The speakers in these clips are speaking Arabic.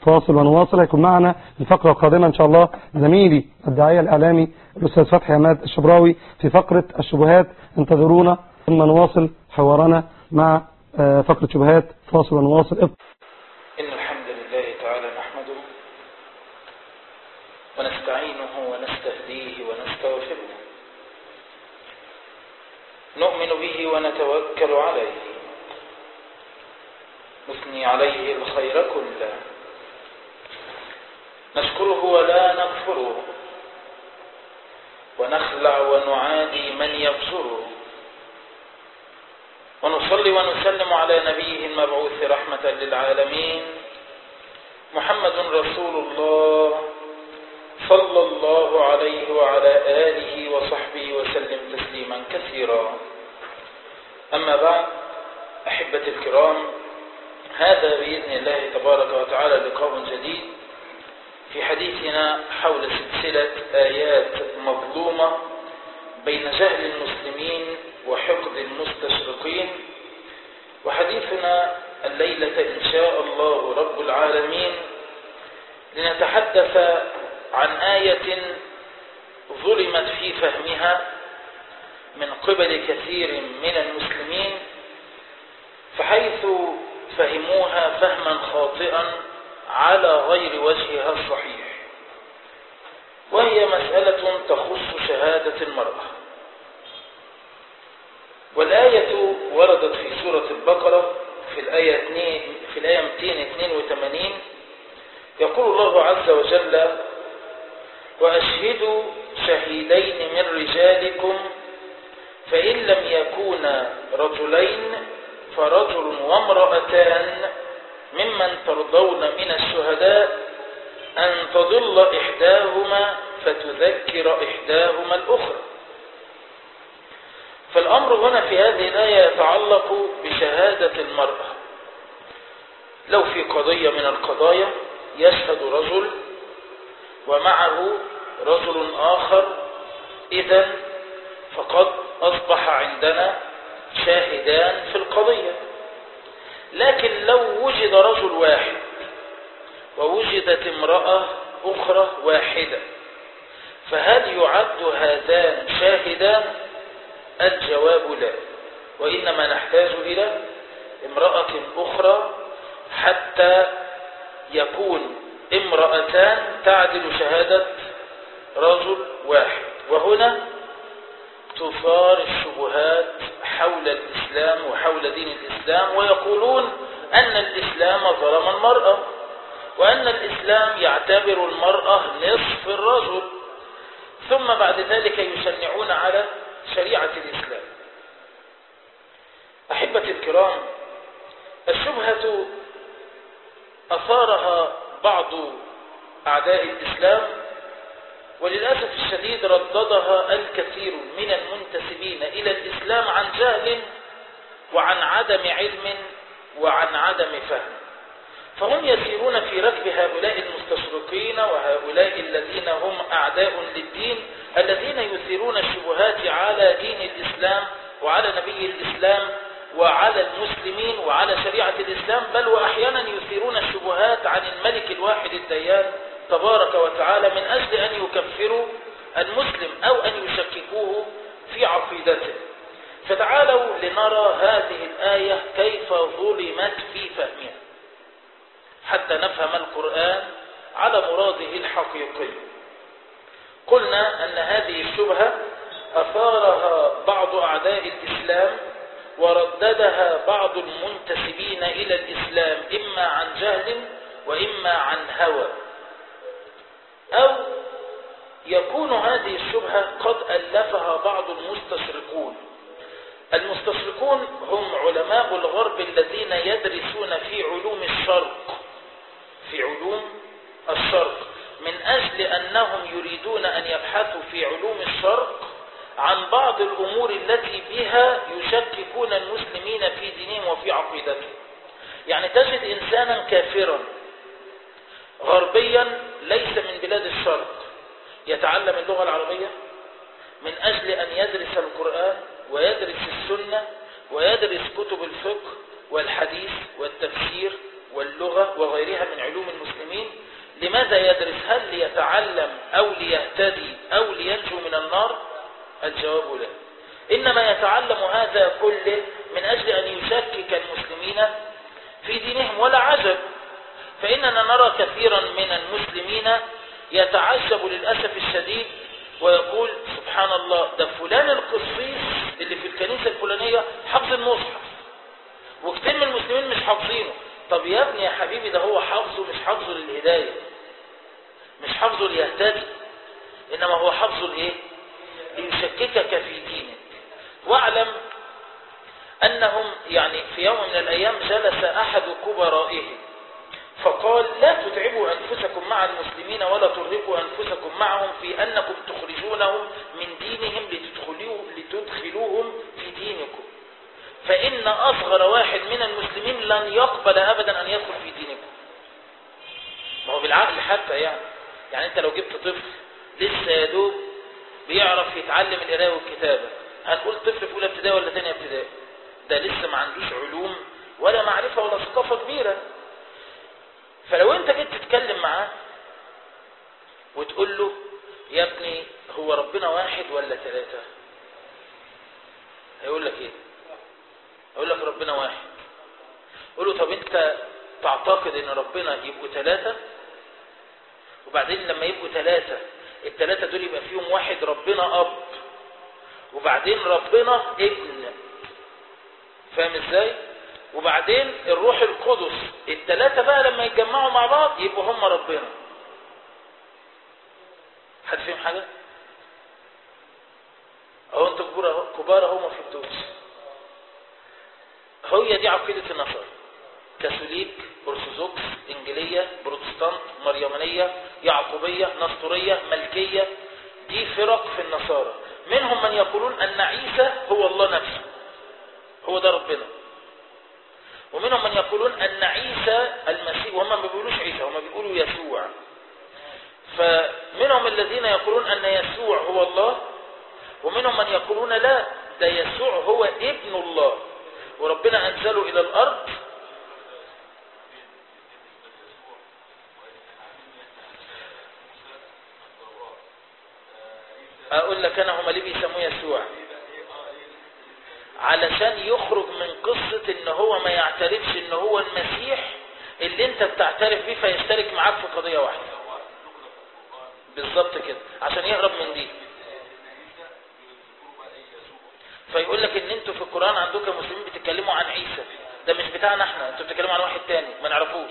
فاصل ونواصل. هيكون معنا الفقرة القادمة إن شاء الله زميلي الداعية الإعلامي الأستاذ فتحي عماد الشبراوي في فقرة الشبهات. انتظرونا ثم نواصل حوارنا مع فقرة شبهات. فاصل ونواصل. إن الحمد لله تعالى نحمده ونستعينه ونستهديه ونستغفره، نؤمن به ونتوكل عليه، نثني عليه الخير كله، نشكره ولا نكفره، ونخلع ونعادي من يبصره، ونصلي ونسلم على نبيه المبعوث رحمة للعالمين محمد رسول الله صلى الله عليه وعلى آله وصحبه وسلم تسليما كثيرا. أما بعد، أحبتي الكرام، هذا بإذن الله تبارك وتعالى لقاء جديد في حديثنا حول سلسلة آيات مظلومة بين جهل المسلمين وحقد المستشرقين. وحديثنا الليلة إن شاء الله رب العالمين لنتحدث عن آية ظلمت في فهمها من قبل كثير من المسلمين، فحيث فهموها فهما خاطئا على غير وجهها الصحيح، وهي مسألة تخص شهادة المرأة. والآية وردت في سورة البقرة في الآية 282. يقول الله عز وجل: وأشهدوا شهيدين من رجالكم فإن لم يكونا رجلين فرجل وامرأتان ممن ترضون من الشهداء أن تضل إحداهما فتذكر إحداهما الأخرى. فالأمر هنا في هذه الآية يتعلق بشهادة المرأة. لو في قضية من القضايا يشهد رجل ومعه رجل آخر، إذن فقد أصبح عندنا شاهدان في القضية. لكن لو وجد رجل واحد ووجدت امرأة أخرى واحدة، فهل يعد هذان شاهدان؟ الجواب لا، وإنما نحتاج إلى امرأة أخرى حتى يكون امرأتان تعدل شهادة رجل واحد. وهنا تثار الشبهات حول الإسلام وحول دين الإسلام، ويقولون أن الإسلام ظلم المرأة، وأن الإسلام يعتبر المرأة نصف الرجل، ثم بعد ذلك يشنعون على شريعة الإسلام. أحبتي الكرام، الشبهة أثارها بعض أعداء الإسلام، وللأسف الشديد رددها الكثير من المنتسبين إلى الإسلام عن جهل وعن عدم علم وعن عدم فهم. فهم يسيرون في ركب هؤلاء المستشرقين وهؤلاء الذين هم أعداء للدين، الذين يثيرون الشبهات على دين الإسلام وعلى نبي الإسلام وعلى المسلمين وعلى شريعة الإسلام، بل وأحيانا يثيرون الشبهات عن الملك الواحد الديان تبارك وتعالى من أجل أن يكفروا المسلم أو أن يشككوه في عقيدته. فتعالوا لنرى هذه الآية كيف ظلمت في فهمها حتى نفهم القرآن على مراده الحقيقي. قلنا أن هذه الشبهة أثارها بعض أعداء الإسلام ورددها بعض المنتسبين إلى الإسلام إما عن جهل وإما عن هوى، أو يكون هذه الشبهة قد ألفها بعض المستشرقون. المستشرقون هم علماء الغرب الذين يدرسون في علوم الشرق من أجل أنهم يريدون أن يبحثوا في علوم الشرق عن بعض الأمور التي بها يشككون المسلمين في دينهم وفي عقيدتهم. يعني تجد إنسانا كافرا غربيا ليس من بلاد الشرق يتعلم اللغة العربية من أجل أن يدرس القرآن ويدرس السنة ويدرس كتب الفقه والحديث والتفسير واللغة وغيرها من علوم المسلمين، لماذا يدرس؟ هل ليتعلم أو ليهتدي أو لينجو من النار؟ الجواب لا، إنما يتعلم هذا كله من أجل أن يشكك المسلمين في دينهم. ولا عجب، فإننا نرى كثيرا من المسلمين يتعجب للأسف الشديد ويقول سبحان الله، ده فلان القسيس اللي في الكنيسة الفلانية حفظ المصحف وكتير من المسلمين مش حافظينه. طب يا ابني يا حبيبي، ده هو حفظه مش حفظه للهداية، مش حفظه ليهتدي، إنما هو حفظه لإيه؟ ليشككك في دينك. واعلم أنهم يعني في يوم من الأيام جلس أحد كبرائهم فقال لا تتعبوا أنفسكم مع المسلمين ولا ترهقوا أنفسكم معهم في أنكم تخرجونهم من دينهم لتدخلوهم في دينكم، فإن أصغر واحد من المسلمين لن يقبل أبدا أن يدخل في دينكم. ما هو بالعقل حتى يعني أنت لو جبت طفل لسه يا دوب بيعرف يتعلم القراءة والكتابة، هنقول طفل في أولى ابتدائي ولا ثانية ابتدائي؟ ده لسه ما عندوش علوم ولا معرفة ولا ثقافة كبيرة. فلو انت جيت تتكلم معاه وتقول له يا ابني هو ربنا واحد ولا ثلاثة، هيقول لك ايه؟ هيقول لك ربنا واحد. قول له طب انت تعتقد ان ربنا يبقوا ثلاثة؟ وبعدين لما يبقوا ثلاثة، الثلاثة دول يبقى فيهم واحد ربنا اب وبعدين ربنا ابن، فاهم ازاي؟ وبعدين الروح القدس، الثلاثة بقى لما يتجمعوا مع بعض يبقوا هم ربنا. حد فيهم حاجة؟ اهو انتوا كبار اهو ما فهمتوش. هي دي عقيدة النصارى، كاثوليك، ارثوذكس، انجيلية، بروتستانت، مريمانية، يعقوبية، نسطورية، ملكية. دي فرق في النصارى. منهم من يقولون ان عيسى هو الله نفسه، هو ده ربنا. ومنهم من يقولون أن عيسى المسيح، وهم ما بيقولوش عيسى، هم بيقولوا يسوع. فمنهم الذين يقولون أن يسوع هو الله، ومنهم من يقولون لا، ده يسوع هو ابن الله وربنا أنزله إلى الأرض. أقول لك أنا، هم ليه بيسموه يسوع؟ علشان يخرج من قصة ان هو ما يعترفش ان هو المسيح اللي انت بتعترف بيه، فيشترك معاك في قضية واحدة. بالظبط كده، عشان يهرب من دي. فيقول لك ان انتوا في القرآن عندكم مسلمين بتتكلموا عن عيسى، ده مش بتاعنا احنا، انتوا بتتكلموا عن واحد تاني ما نعرفوش،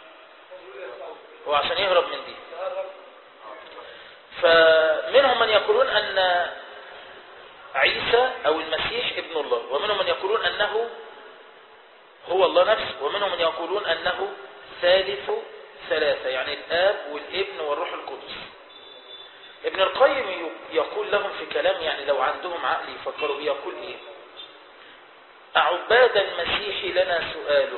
هو عشان يهرب من دي. فمنهم من يقولون ان عيسى أو المسيح ابن الله، ومنهم من يقولون أنه هو الله نفسه، ومنهم من يقولون أنه ثالث ثلاثة، يعني الآب والابن والروح القدس. ابن القيم يقول لهم في كلام، يعني لو عندهم عقل يفكروا بيه، يقول إيه؟ أعباد المسيح لنا سؤال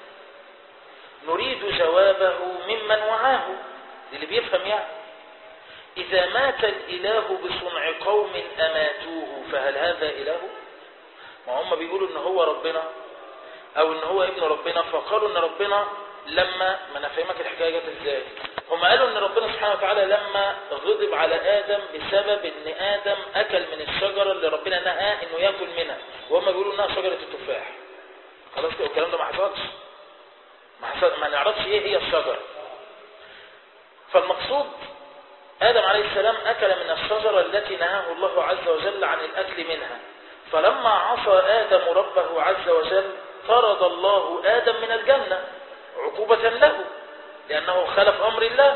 نريد جوابه ممن وعاه، اللي بيفهم يعني. إذا مات الإله بصنع قوم أماتوه فهل هذا إله؟ ما هم بيقولوا إن هو ربنا أو إن هو ابن ربنا، فقالوا إن ربنا لما، ما أنا فاهمك الحكاية جت إزاي. هم قالوا إن ربنا سبحانه وتعالى لما غضب على آدم بسبب إن آدم أكل من الشجرة اللي ربنا نهى إنه يأكل منها، وهم بيقولوا إنها شجرة التفاح. خلاص كده الكلام ده ما حصلش، ما نعرفش إيه هي الشجرة. فالمقصود آدم عليه السلام أكل من الشجرة التي نهاه الله عز وجل عن الأكل منها، فلما عصى آدم ربه عز وجل طرد الله آدم من الجنة عقوبة له لأنه خالف أمر الله.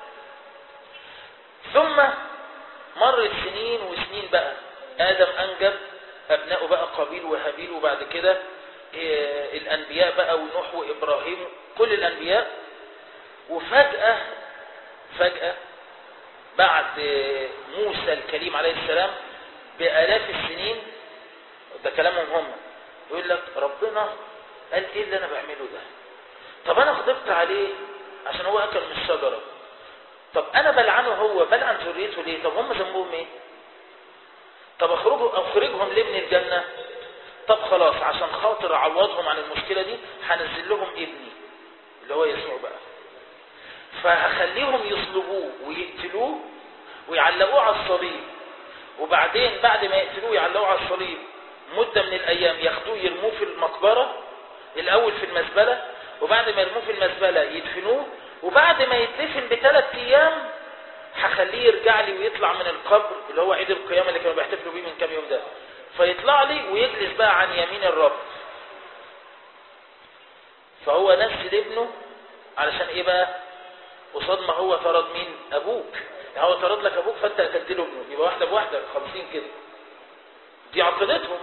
ثم مرت سنين وسنين بقى، آدم أنجب أبنائه بقى قابيل وهابيل، وبعد كده الأنبياء بقى، ونوح وإبراهيم، كل الأنبياء. وفجأة بعد موسى الكليم عليه السلام بآلاف السنين، ده كلامهم هم، يقول لك ربنا قال ايه اللي انا بعمله ده؟ طب انا غضبت عليه عشان هو اكل من الشجرة، طب انا بلعنه هو، بلعن ذريته ليه؟ طب هم ذنبهم ايه؟ طب اخرجهم ليه من الجنة؟ طب خلاص عشان خاطر اعوضهم عن المشكلة دي هنزل لهم ابني اللي هو يسوع بقى، فهخليهم يصلبوه ويقتلوه ويعلقوه على الصليب، وبعدين بعد ما يقتلوه ويعلقوه على الصليب مدة من الأيام ياخدوه يرموه في المقبرة الأول في المزبلة، وبعد ما يرموه في المزبلة يدفنوه، وبعد ما يدفن ب3 أيام هخليه يرجع لي ويطلع من القبر اللي هو عيد القيامة اللي كانوا بيحتفلوا بيه من كام يوم ده، فيطلع لي ويجلس بقى عن يمين الرب. فهو نسل ابنه علشان ايه بقى؟ قصاد ما هو طرد مين؟ ابوك. يعني هو طرد لك ابوك فانت قتلت له ابنه، يبقى واحده بواحده 50 كده. دي عقيدتهم.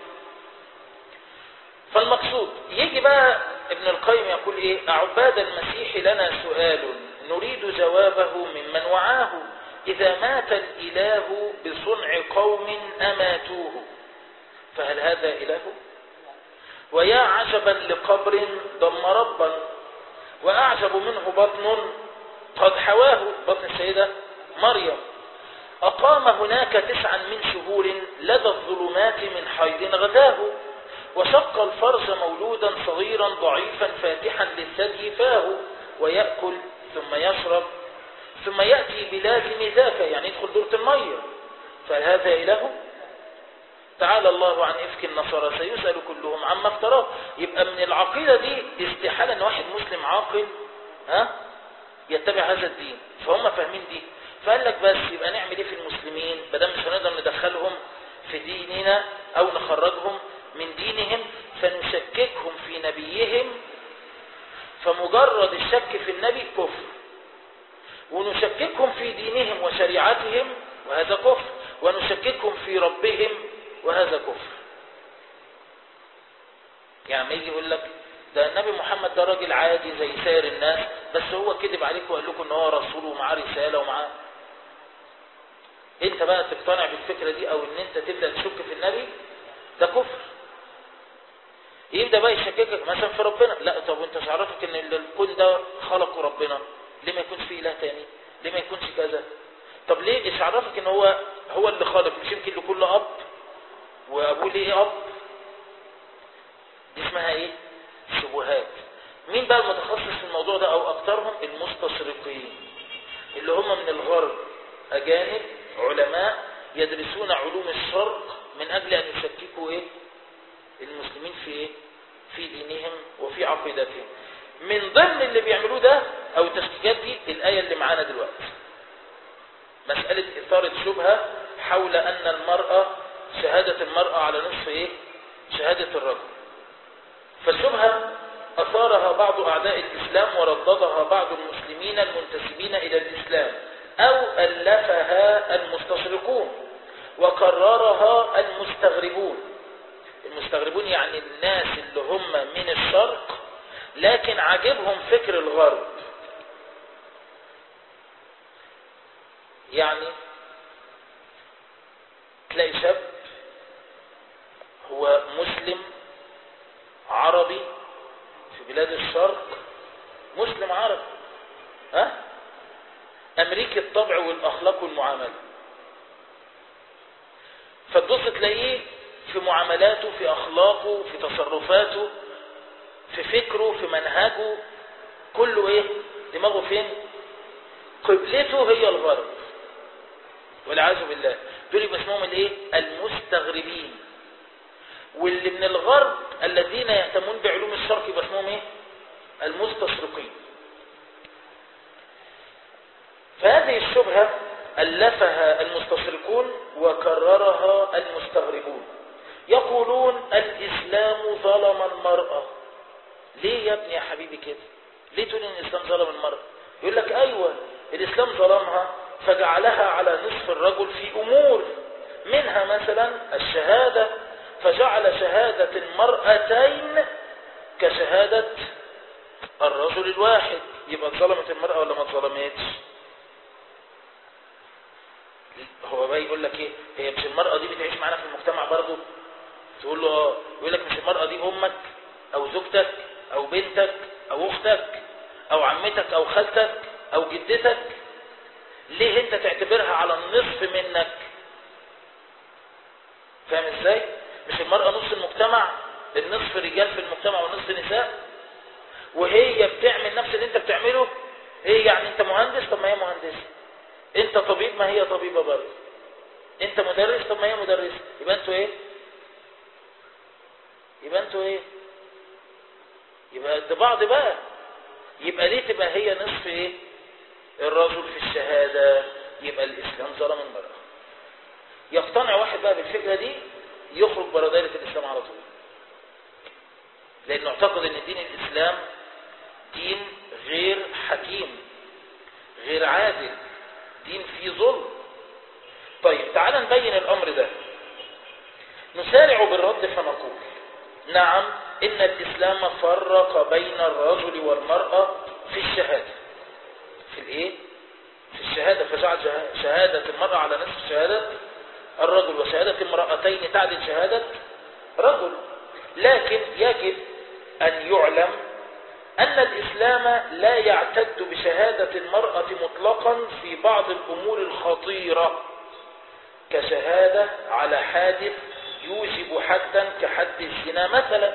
فالمقصود يجي بقى ابن القيم يقول ايه؟ اعباد المسيح لنا سؤال نريد جوابه ممن وعاه، اذا مات الاله بصنع قوم اماتوه فهل هذا اله؟ ويا عجبا لقبر ضم ربا، واعجب منه بطن قد حواه، بطن السيدة مريم، أقام هناك 9 من شهور لدى الظلمات من حيض غداه، وشق الفرج مولودا صغيرا ضعيفا فاتحا للثدي فاه، ويأكل ثم يشرب ثم يأتي بلازم ذاك، يعني يدخل دورة المية، فهذا إله؟ تعالى الله عن إفك النصارى سيسأل كلهم عما افتراه. يبقى من العقيدة دي استحالة أن واحد مسلم عاقل يتبع هذا الدين، فهم فاهمين دي. فقال لك بس يبقى نعمل ايه في المسلمين بدل مش هنقدر ندخلهم في ديننا او نخرجهم من دينهم، فنشككهم في نبيهم، فمجرد الشك في النبي كفر، ونشككهم في دينهم وشريعتهم وهذا كفر، ونشككهم في ربهم وهذا كفر. يعني ما يجي يقول لك ده النبي محمد ده راجل عادي زي سائر الناس، بس هو كذب عليكم وقال لكم ان هو رسول ومعاه رساله ومعاه، انت بقى تقتنع بالفكره دي او ان انت تبدا تشك في النبي، ده كفر. يبدا بقى يشككك مثلا في ربنا، لا طب وانت عرفك ان الكون ده خلقه ربنا، ليه ما يكونش فيه اله تاني؟ ليه ما يكونش كذا؟ طب ليه ايش عرفك ان هو اللي خالق؟ مش يمكن لكل اب وابوه ليه اب؟ دي اسمها ايه؟ شبهات. مين بقى المتخصص في الموضوع ده او اكترهم؟ المستشرقين اللي هم من الغرب، اجانب علماء يدرسون علوم الشرق من اجل ان يشككوا ايه؟ المسلمين في ايه؟ في دينهم وفي عقيدتهم. من ضمن اللي بيعملوه ده او التشكيكات دي الايه اللي معانا دلوقتي، مساله اثاره شبهه حول ان المراه شهاده المراه على نصف ايه؟ شهاده الرجل. فالشبهه اثارها بعض اعداء الاسلام ورددها بعض المسلمين المنتسبين الى الاسلام، او الفها المستشرقون وكررها المستغربون. المستغربون يعني الناس اللي هم من الشرق لكن عاجبهم فكر الغرب. يعني تلاقي شاب هو مسلم عربي في بلاد الشرق، مسلم عربي امريكي الطبع والاخلاق والمعامله، فتبص تلاقيه في معاملاته في اخلاقه في تصرفاته في فكره في منهجه كله ايه؟ دماغه فين؟ قبلته هي الغرب والعياذ بالله. دول يبقى اسمهم الايه؟ المستغربين. واللي من الغرب الذين يهتمون بعلوم الشرق يبقى اسمهم ايه؟ المستشرقين. فهذه الشبهة ألفها المستشرقون وكررها المستغربون، يقولون الإسلام ظلم المرأة. ليه يا ابني يا حبيبي كده؟ ليه تقول ان الإسلام ظلم المرأة؟ يقول لك أيوة الإسلام ظلمها فجعلها على نصف الرجل في أمور، منها مثلا الشهادة، فجعل شهادة المرأتين كشهادة الرجل الواحد. يبقى ظلمت المرأة ولا ما ظلمتش؟ هو بقى يقول لك ايه؟ هي مش المرأة دي بتعيش معانا في المجتمع برضو؟ تقول له يقول لك مش المرأة دي امك او زوجتك او بنتك او اختك او عمتك او خالتك او جدتك، ليه انت تعتبرها على النصف منك؟ فاهم ازاي؟ مش المرأة نص المجتمع، النصف رجال في المجتمع والنصف نساء؟ وهي بتعمل نفس اللي انت بتعمله. ايه يعني انت مهندس؟ طب ما هي مهندسة. انت طبيب؟ ما هي طبيبة برضه. انت مدرس؟ طب ما هي مدرسة. يبقى انتوا ايه؟ يبقى قد بعض بقى. يبقى ليه تبقى هي نصف ايه الرجل في الشهادة؟ يبقى الاسلام ظلم المرأة. يقتنع واحد بقى بالفكرة دي يخرج برا دائرة الاسلام على طول، لانه اعتقد ان دين الاسلام دين غير حكيم، غير عادل، دين فيه ظلم. طيب تعال نبين الامر ده. نسارع بالرد فنقول نعم، ان الاسلام فرق بين الرجل والمرأة في الشهادة. في الايه؟ في الشهادة، فجعل شهادة المرأة على نصف شهادة الرجل، وشهادة المرأتين تعدل شهادة رجل. لكن يجب ان يعلم أن الإسلام لا يعتد بشهادة المرأة مطلقا في بعض الأمور الخطيرة، كشهادة على حادث يوجب حدا كحد الزنا مثلا.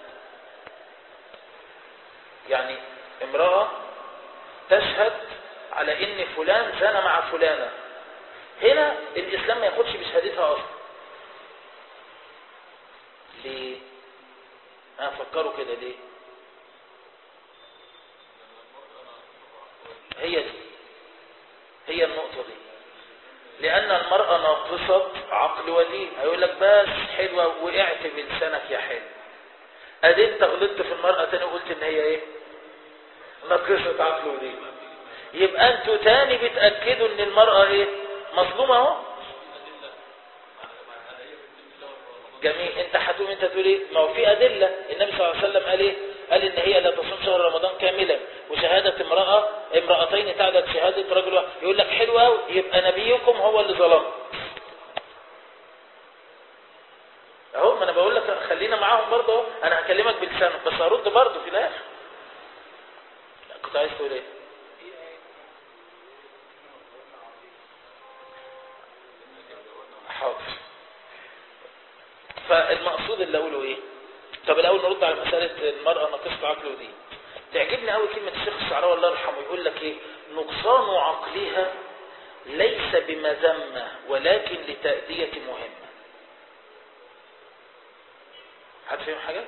يعني امرأة تشهد على إن فلان زنى مع فلانة، هنا الإسلام ما ياخدش بشهادتها أصلا. ليه؟ أنا أفكروا كده ليه؟ هي النقطة دي. لأن المرأة ناقصة عقل ودين. هيقول لك بس حلوة وقعت بلسانك يا حلو. أدي أنت غلطت في المرأة تاني وقلت إن هي إيه؟ ناقصة عقل ودين. يبقى أنتوا تاني بتأكدوا إن المرأة إيه؟ مظلومة أهو. جميل. أنت هتقوم أنت تقول إيه؟ ما هو في أدلة. النبي صلى الله عليه وسلم قال إيه؟ قال إن هي لا تصوم شهر رمضان كاملا، وشهادة امرأتين تعدد شهادة رجل واحد. يقول لك حلوة، يبقى نبيكم هو اللي ظلم. اهو ما انا بقول لك خلينا معاهم برضه. انا هكلمك بلسانك بس هرد برضه في الاخر. كنت عايز تقول ايه؟ حاضر. فالمقصود اللي اقوله ايه؟ طب الاول نرد على مسألة المرأة ناقصة عقل ودين. تعجبني قوي كلمة الشيخ الشعراوي الله يرحمه، يقول لك ايه؟ نقصان عقلها ليس بمذمة ولكن لتأدية مهمة. حد فهم حاجة؟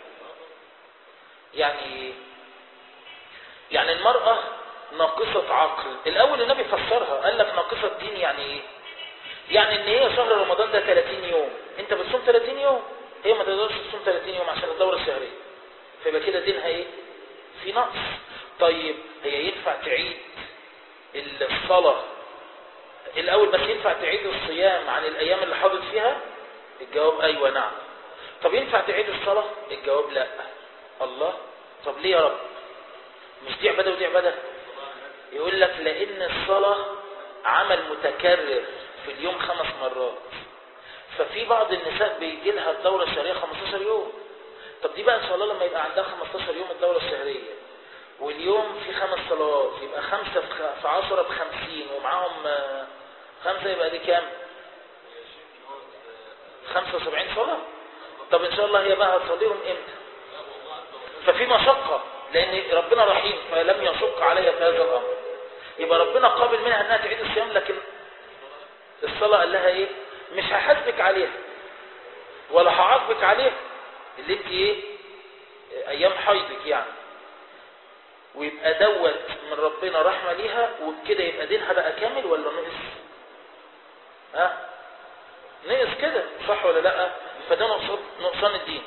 يعني المرأة ناقصة عقل. الاول النبي فسرها قال لك ناقصة دين. يعني ايه؟ يعني ان هي شهر رمضان ده 30 يوم، انت بتصوم 30 يوم، هي ما تقدرش تصوم 30 يوم عشان الدورة الشهرية، فيبقى كده دينها ايه؟ في نقص. طيب هي ينفع تعيد الصلاة الاول بس ينفع تعيد الصيام عن الايام اللي حاضت فيها؟ الجواب ايوه نعم. طب ينفع تعيد الصلاة؟ الجواب لا. الله، طب ليه يا رب؟ مش دي عبادة ودي عبادة؟ يقول لك لان الصلاة عمل متكرر في اليوم 5 مرات، ففي بعض النساء بيجي لها الدورة الشهرية 15 يوم. طب دي بقى ان شاء الله لما يبقى عندها 15 يوم الدورة الشهرية واليوم في 5 صلوات، يبقى 5 في 10 ب50 ومعاهم 5، يبقى دي كام؟ 75 صلاة. طب ان شاء الله هي بقى هتصليهم امتى؟ ففي مشقة، لان ربنا رحيم فلم يشق عليها في هذا الامر. يبقى ربنا قابل منها انها تعيد الصيام، لكن الصلاة قال لها ايه؟ مش هحاسبك عليها ولا هعاقبك عليها اللي انت ايه ايام حيضك يعني. ويبقى دوت من ربنا رحمة ليها، وبكده يبقى دينها بقى كامل ولا نقص؟ نقص كده، صح ولا لا؟ فده نقصان الدين.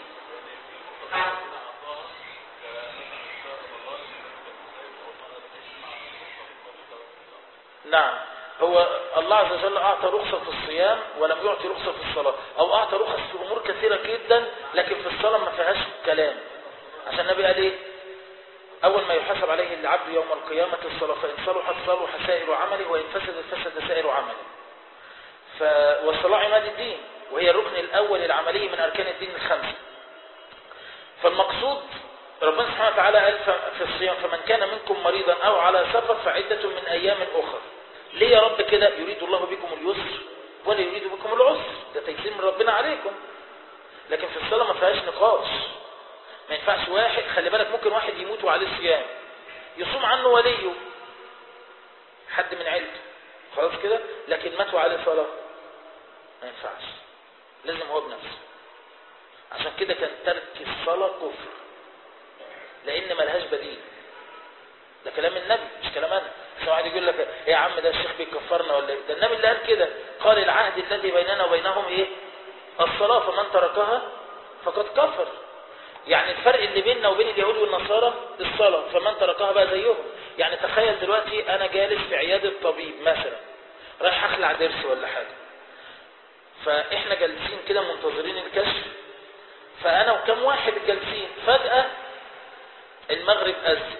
نعم، هو الله عز وجل أعطى رخصة في الصيام ولم يعطي رخصة في الصلاة، أو أعطى رخص في أمور كثيرة جدا لكن في الصلاة ما فيهاش كلام. عشان النبي قال إيه؟ أول ما يحاسب عليه العبد يوم القيامة الصلاة، فإن صلحت صلح سائر عمله وإن فسد فسد سائر عمله. والصلاة عماد الدين، وهي الركن الأول العملي من أركان الدين الخمسة. فالمقصود ربنا سبحانه وتعالى قال في الصيام فمن كان منكم مريضا أو على سفر فعدة من أيام أخرى. ليه يا رب كده؟ يريد الله بكم اليسر ولا يريد بكم العسر، ده تيسير من ربنا عليكم. لكن في الصلاة ما فيهاش نقاش. ما ينفعش واحد، خلي بالك ممكن واحد يموت وعليه صيام يصوم عنه وليه حد من عيلته خلاص كده، لكن مات وعليه صلاة ما ينفعش، لازم هو بنفسه. عشان كده كان ترك الصلاة كفر، لان ملهاش بديل. ده كلام النبي مش كلام انا. واحد يقول لك يا عم ده الشيخ بيكفرنا ولا ايه؟ ده النبي اللي قال كده، قال العهد الذي بيننا وبينهم ايه؟ الصلاة، فمن تركها فقد كفر. يعني الفرق اللي بيننا وبين اليهود والنصارى الصلاة، فمن تركها بقى زيهم. يعني تخيل دلوقتي انا جالس في عيادة طبيب مثلا، رايح اخلع ضرس ولا حاجة، فاحنا جالسين كده منتظرين الكشف، فانا وكم واحد جالسين، فجأة المغرب أذن،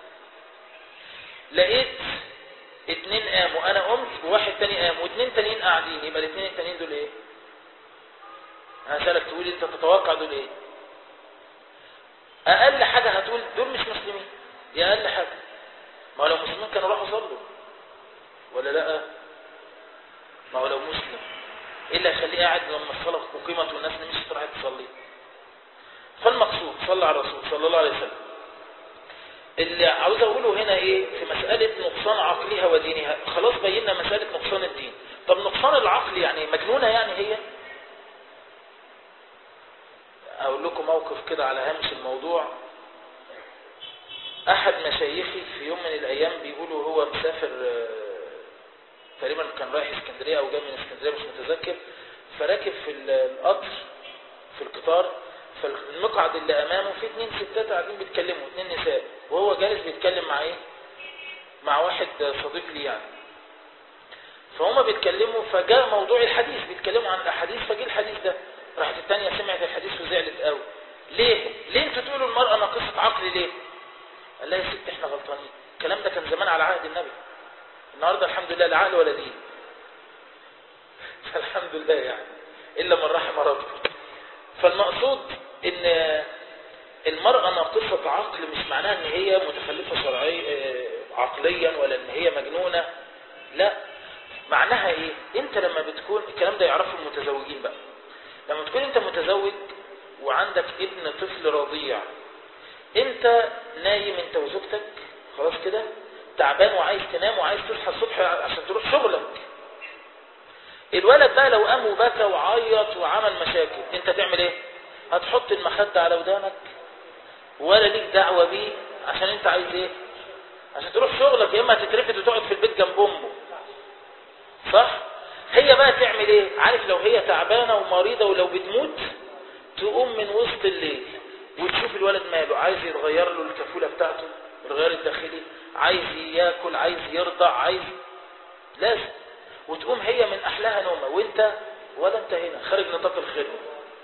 لقيت 2 قاموا، انا قمت وواحد تاني قام و2 تانيين قاعدين، يبقى ال2 التانيين دول ايه؟ انا سألك تقول انت تتوقع دول ايه؟ اقل حاجة هتقول دول مش مسلمين، دي اقل حاجة. ما هو لو مسلمين كانوا راحوا صلوا ولا لا؟ ما هو لو مسلم ايه اللي هيخليه قاعد لما الصلاة أقيمت والناس مشيت راحت تصلي؟ فالمقصود صلى على الرسول صلى الله عليه وسلم. اللي عاوز اقوله هنا ايه؟ في مسألة نقصان عقلها ودينها، خلاص بينا مسألة نقصان الدين. طب نقصان العقل يعني مجنونة يعني هي؟ اقول لكم موقف كده على هامش الموضوع. احد مشايخي في يوم من الايام بيقولوا هو مسافر، تقريبا كان رايح اسكندرية او جاي من اسكندرية مش متذكر، فراكب في القطر في القطار، فالمقعد اللي امامه في 2 ستات قاعدين بيتكلموا، 2 نساء، وهو جالس بيتكلم مع ايه؟ مع واحد صديق لي يعني. فهما بيتكلموا، فجاء موضوع الحديث، بيتكلموا عن الاحاديث، فجاء الحديث ده، راحت الثانيه سمعت الحديث وزعلت قوي. ليه انتوا تقولوا المرأة ناقصة عقل ليه؟ قال لها يا ست احنا غلطانين، الكلام ده كان زمان على عهد النبي، النهارده الحمد لله لا عقل ولا دين. فالحمد لله يعني الا من رحم ربي. فالمقصود ان المرأة ناقصة عقل مش معناها ان هي متخلفة شرعيا عقليا ولا ان هي مجنونة، لا، معناها ايه؟ انت لما بتكون، الكلام ده يعرفه المتزوجين بقى، لما تكون انت متزوج وعندك ابن طفل رضيع، انت نايم انت وزوجتك خلاص كده، تعبان وعايز تنام وعايز تصحى الصبح عشان تروح شغلك، الولد بقى لو قام وبكى وعيط وعمل مشاكل، انت تعمل ايه؟ هتحط المخدة على ودانك ولا ليك دعوة بيه، عشان انت عايز ايه؟ عشان تروح شغلك، يا اما هتترفد وتقعد في البيت جنب امه، صح؟ هي بقى تعمل ايه؟ عارف لو هي تعبانة ومريضة ولو بتموت، تقوم من وسط الليل وتشوف الولد ماله، عايز يتغير له الكفولة بتاعته الغيار الداخلي، عايز ياكل، عايز يرضع، عايز، لازم، وتقوم هي من احلاها نومه وانت ولا انت هنا خارج نطاق الخدمة.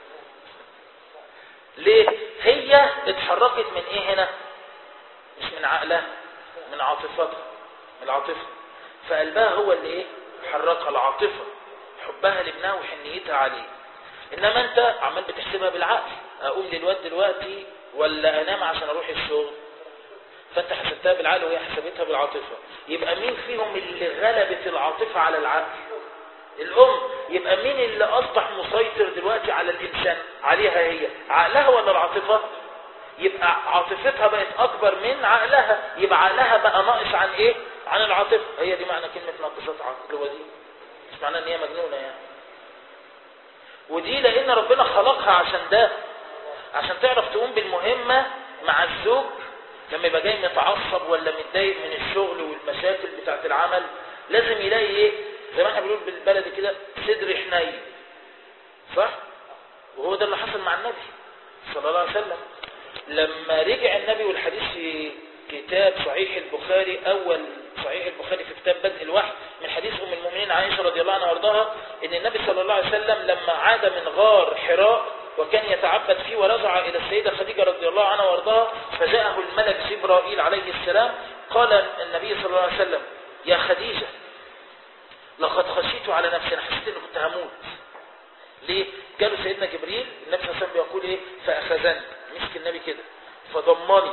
ليه؟ هي اتحركت من ايه هنا؟ مش من عقلها، من عاطفتها، من العاطفة، فقلبها هو اللي ايه؟ حركها، العاطفة، حبها لابنها وحنيتها عليه. انما انت عمال بتحسبها بالعقل، اقوم للواد دلوقتي ولا انام عشان اروح الشغل، فانت حسبتها بالعقل وهي حسبتها بالعاطفة. يبقى مين فيهم اللي غلبت العاطفة على العقل؟ الام. يبقى مين اللي اصبح مسيطر دلوقتي على الانسان؟ عليها هي، عقلها ولا العاطفة؟ يبقى عاطفتها بقت اكبر من عقلها، يبقى عقلها بقى ناقص عن ايه؟ عن العاطفة. هي دي معنى كلمة ناقصات عقل، ودي مش معنى ان هي مجنونة يعني. ودي لان ربنا خلقها عشان ده، عشان تعرف تقوم بالمهمة مع الزوج لما يبقى جاي متعصب ولا متضايق من الشغل والمشاكل بتاعت العمل، لازم يلاقي ايه؟ زي ما احنا بنقول بالبلدي كده، صدر حنين، صح؟ وهو ده اللي حصل مع النبي صلى الله عليه وسلم لما رجع النبي، والحديث في كتاب صحيح البخاري، اول صحيح البخاري في كتاب بدء الوحي، من حديث ام المؤمنين عائشة رضي الله عنها وارضاها، ان النبي صلى الله عليه وسلم لما عاد من غار حراء وكان يتعبد فيه، ورجع الى السيدة خديجة رضي الله عنها وارضاها، فجاءه الملك جبرائيل عليه السلام، قال النبي صلى الله عليه وسلم يا خديجة لقد خشيت على نفسي، انا حسيت اني كنت هموت. ليه؟ قالوا سيدنا جبريل، النبي صلى الله عليه وسلم بيقول ايه؟ فاخذني، مسك النبي كده فضمني،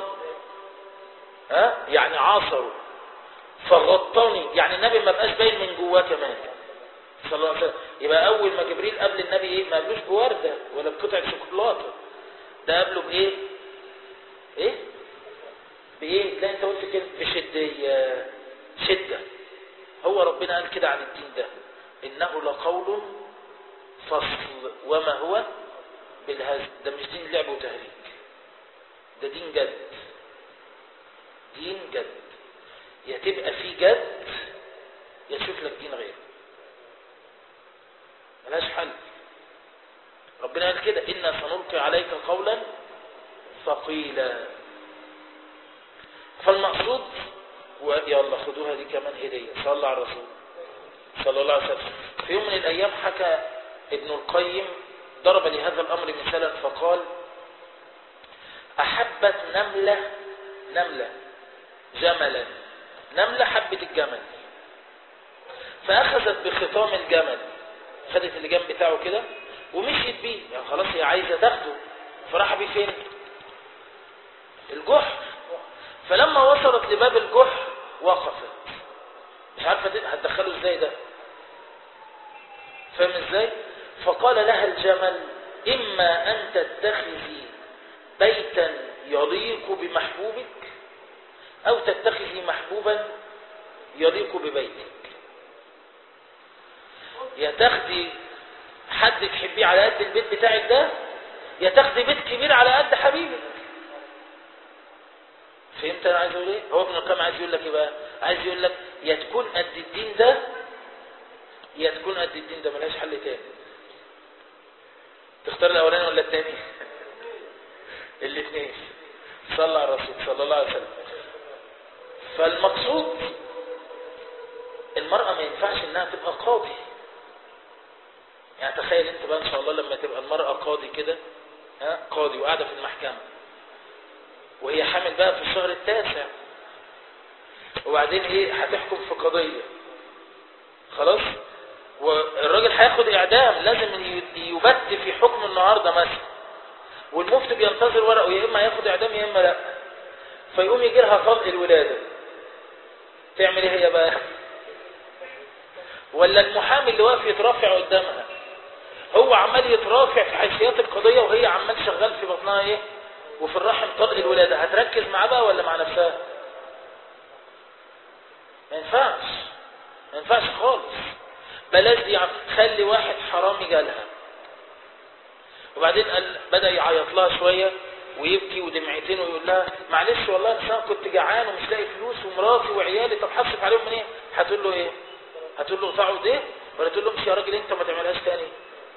يعني عاصره، فغطني، يعني النبي ما بقاش باين من جواه كمان صلى الله عليه وسلم. يبقى اول ما جبريل قبل النبي ايه؟ ما قابلوش بوردة ولا بقطعة شوكولاته، ده قابله بايه؟ ايه بايه؟ لا انت قلت كده بشدية، شدة. هو ربنا قال كده عن الدين ده، انه لقول فصل وما هو بالهزل. ده مش دين لعب وتهريج، ده دين جد، دين جد. يا تبقى فيه جد يا تشوف لك دين غيره، ملهاش حل. ربنا قال كده إنا سنلقي عليك قولا ثقيلا. فالمقصود يلا خدوها دي كمان هدية، صلى على الرسول صلى الله عليه وسلم. في يوم من الأيام حكى ابن القيم، ضرب لهذا الأمر مثالا فقال: أحبت نملة جملا. نملة حبت الجمل، فأخذت بخطام الجمل، خدت اللجام بتاعه كده ومشيت بيه، يعني خلاص هي عايزة تاخده، فراح بيه فين؟ الجحر. فلما وصلت لباب الجحر وقفت، مش عارفة هتدخله ازاي ده، فاهم ازاي؟ فقال لها الجمل: إما أن تتخذي بيتا يليق بمحبوبك أو تتخذي محبوبا يليق ببيتك. يا تاخدي حد تحبيه على قد البيت بتاعك ده، يا تاخدي بيت كبير على قد حبيبك. فهمت انا عايز اقول ايه؟ هو ابن القيم عايز يقول لك ايه بقى؟ عايز يقول لك يا تكون قد الدين ده يا تكون قد الدين ده، ملهاش حل تاني. تختار الاولاني ولا التاني؟ الاثنين. صلى على الرسول صلى الله عليه وسلم. فالمقصود المرأة ما ينفعش انها تبقى قاضي. يعني تخيل انت بقى ان شاء الله لما تبقى المرأة قاضي كده، قاضي وقاعدة في المحكمة وهي حامل بقى في الشهر التاسع، وبعدين ايه هتحكم في قضية خلاص، والراجل هياخد اعدام، لازم يبت في حكم النهارده مثلا، والمفتي بينتظر ورقه، يا اما هياخد اعدام يا اما لا. فيقوم يجي لها طلق الولادة، تعمل ايه هي بقى؟ ولا المحامي اللي واقف يترافع قدامها، هو عمال يترافع في حيثيات القضية وهي عمال شغال في بطنها ايه وفي الرحم طلق الولادة، هتركز معاه بقى ولا مع نفسها؟ ما ينفعش خالص. بلاش دي، خلي واحد حرامي جالها وبعدين بدأ يعيط لها شوية ويبكي ودمعتين ويقول لها معلش والله انا كنت جعان ومش لاقي فلوس ومراتي وعيالي، طب هصرف عليهم منين؟ هتقول له ايه؟ هتقول له اقطعوا ده ولا تقول له امشي يا راجل انت ما تعملهاش تاني؟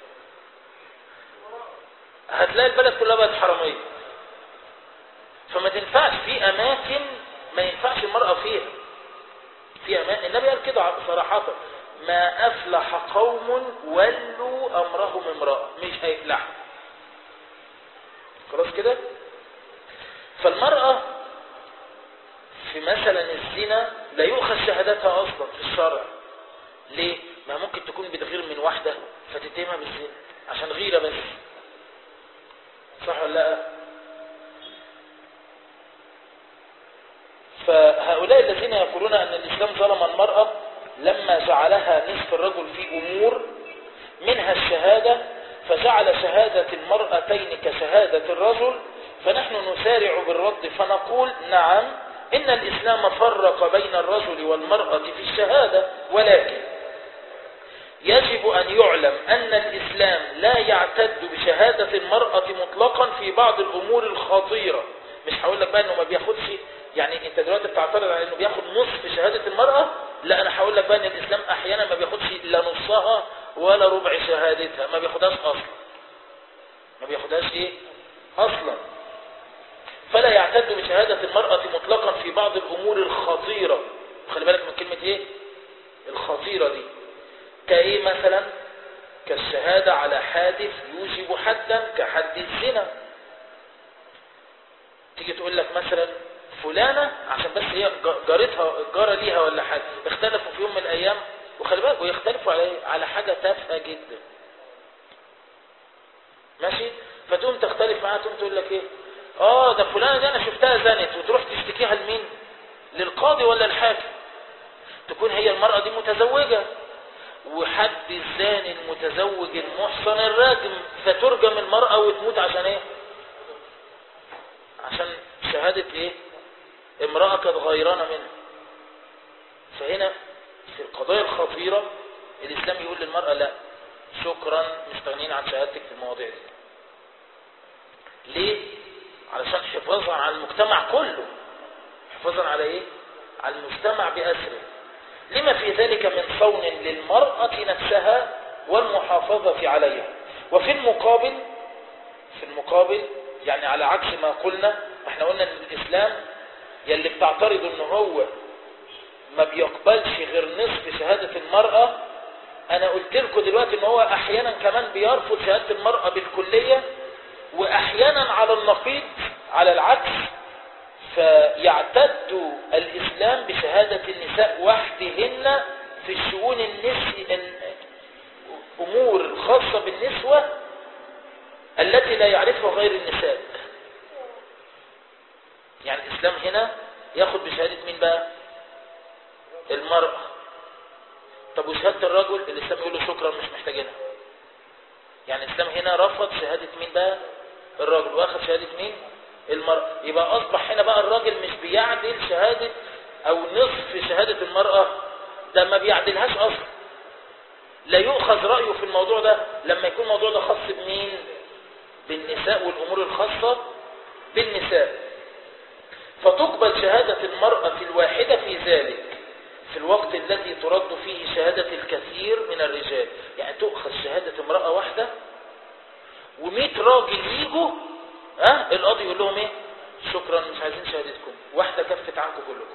هتلاقي البلد كلها بقت حراميه. فما تنفعش في اماكن ما ينفعش المرأة فيها. في اماكن النبي قال كده صراحة: ما افلح قوم ولوا امرهم امرأة، مش هيفلحوا. خلاص كده. فالمرأة في مثلا الزنا لا يؤخذ شهادتها اصلا في الشرع. ليه؟ ما ممكن تكون بتغير من واحدة فتتهمها بالزنا عشان غيرة بس، صح ولا لا؟ فهؤلاء الذين يقولون أن الإسلام ظلم المرأة لما جعلها نصف الرجل في أمور منها الشهادة، فجعل شهادة المرأتين كشهادة الرجل، فنحن نسارع بالرد فنقول: نعم، إن الإسلام فرق بين الرجل والمرأة في الشهادة، ولكن يجب أن يعلم أن الإسلام لا يعتد بشهادة المرأة مطلقا في بعض الأمور الخطيرة. مش هقول لك بقى إنه ما بياخدش، يعني أنت دلوقتي بتعترض على إنه بياخد نصف شهادة المرأة، لا أنا هقول لك بقى إن الإسلام أحيانا ما بياخدش لا نصها ولا ربع شهادتها، ما بياخدهاش أصلا، ما بياخدهاش إيه أصلا. فلا يعتد بشهادة المرأة مطلقا في بعض الأمور الخطيرة. خلي بالك من كلمة إيه الخطيرة دي. كايه مثلا؟ كالشهادة على حادث يوجب حدا كحد الزنا. تيجي تقول لك مثلا فلانة عشان بس هي جارتها جارة ليها ولا حاجة، اختلفوا في يوم من الأيام، وخلي بالك ويختلفوا على حاجة تافهة جدا، ماشي؟ فتقوم تختلف معاها، تقوم تقول لك ايه؟ ده فلانة دي انا شفتها زنت، وتروح تشتكيها لمين؟ للقاضي ولا الحاكم. تكون هي المرأة دي متزوجة، وحد الزاني المتزوج المحصن الراجم، فترجم المرأة وتموت عشان ايه؟ عشان شهادة ايه؟ امرأة كانت غيرانة منها. فهنا في القضايا الخطيرة الإسلام يقول للمرأة لا، شكرا مستغنين عن شهادتك في المواضيع دي. ليه؟ علشان حفاظا على المجتمع كله. حفاظا على ايه؟ على المجتمع بأسره. لما في ذلك من صون للمرأة نفسها والمحافظة عليها. وفي المقابل يعني على عكس ما قلنا، احنا قلنا ان الإسلام يلي بتعترض ان هو ما بيقبلش غير نصف شهادة المرأة، انا قلت لكم دلوقتي ان هو احيانا كمان بيرفض شهادة المرأة بالكلية، واحيانا على النقيض على العكس، فيعتد الاسلام بشهادة النساء وحدهن في الشؤون امور الخاصة بالنسوة التي لا يعرفها غير النساء. يعني الاسلام هنا ياخد بشهادة مين بقى؟ المرأة. طب وشهادة الرجل الاسلام يقول له شكرا مش محتاجينها. يعني الاسلام هنا رفض شهادة مين بقى؟ الرجل، واخد شهادة مين؟ المرأة. يبقى اصبح هنا بقى الراجل مش بيعدل شهادة او نصف شهادة المرأة، ده ما بيعدلهاش اصلا. لا يؤخذ رأيه في الموضوع ده لما يكون الموضوع ده خاص بمين؟ بالنساء والامور الخاصة بالنساء. فتقبل شهادة المرأة في الواحدة في ذلك في الوقت الذي ترد فيه شهادة الكثير من الرجال. يعني تؤخذ شهادة امرأة واحدة و100 راجل يجوا القاضي يقول لهم ايه؟ شكرا مش عايزين شهادتكم، واحدة كفت عنكم كلكم.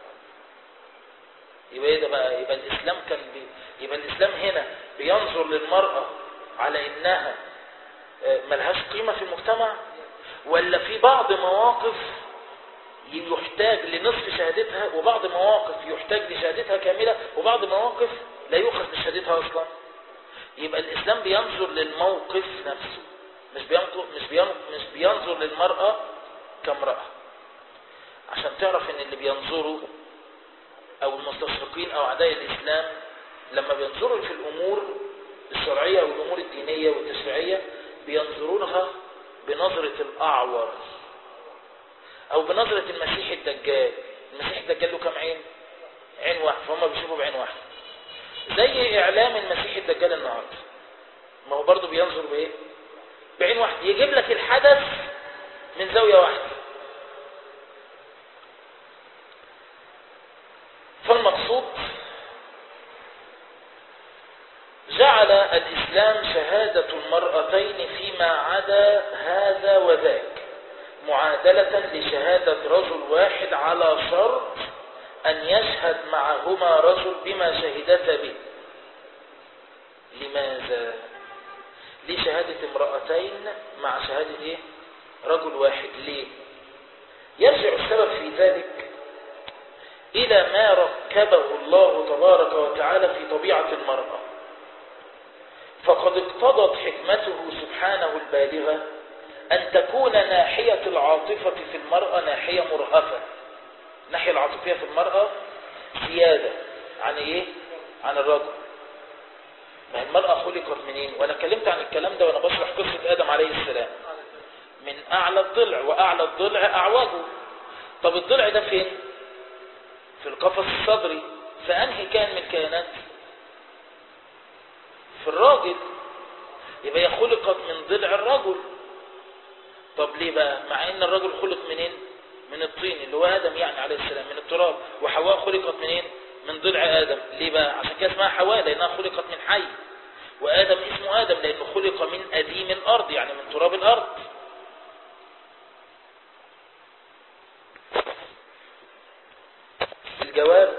يبقى ايه ده بقى؟ يبقى الاسلام يبقى الاسلام هنا بينظر للمرأة على انها ملهاش قيمة في المجتمع، ولا في بعض مواقف يحتاج لنصف شهادتها، وبعض مواقف يحتاج لشهادتها كاملة، وبعض مواقف لا يؤخذ بشهادتها اصلا. يبقى الاسلام بينظر للموقف نفسه، مش بينظر للمرأة كامرأة. عشان تعرف ان اللي بينظروا او المستشرقين او اعداء الاسلام لما بينظروا في الامور الشرعية والامور الدينية والتشريعية بينظرونها بنظرة الاعور او بنظرة المسيح الدجال. المسيح الدجال له كم عين؟ عين واحد، فهم بيشوفوا بعين واحد. زي اعلام المسيح الدجال النهارده، ما هو برضو بينظر بايه؟ بعين واحد، يجيب لك الحدث من زاوية واحدة. فالمقصود جعل الإسلام شهادة المرأتين فيما عدا هذا وذاك معادلة لشهادة رجل واحد، على شرط أن يشهد معهما رجل بما شهدتا به. لماذا؟ لشهادة امرأتين مع شهادة ايه؟ رجل واحد. ليه؟ يرجع السبب في ذلك إلى ما ركبه الله تبارك وتعالى في طبيعة المرأة. فقد اقتضت حكمته سبحانه البالغة أن تكون ناحية العاطفة في المرأة ناحية مرهفة. الناحية العاطفية في المرأة زيادة عن ايه؟ عن الرجل. ما المرأة خلقت منين؟ وانا اتكلمت عن الكلام ده وانا بشرح قصة آدم عليه السلام. من اعلى الضلع، واعلى الضلع اعوجه. طب الضلع ده فين؟ في القفص الصدري. فانهي كان من الكائنات؟ في الراجل. يبقى هي خلقت من ضلع الرجل. طب ليه بقى؟ مع ان الرجل خلق منين؟ من الطين اللي هو آدم يعني عليه السلام، من التراب. وحواء خلقت منين؟ من ضلع آدم. ليه بقى؟ عشان كده اسمها حواء، لأنها خلقت من حي. وآدم اسمه آدم لأنه خلق من أديم الأرض، يعني من تراب الأرض. الجواب: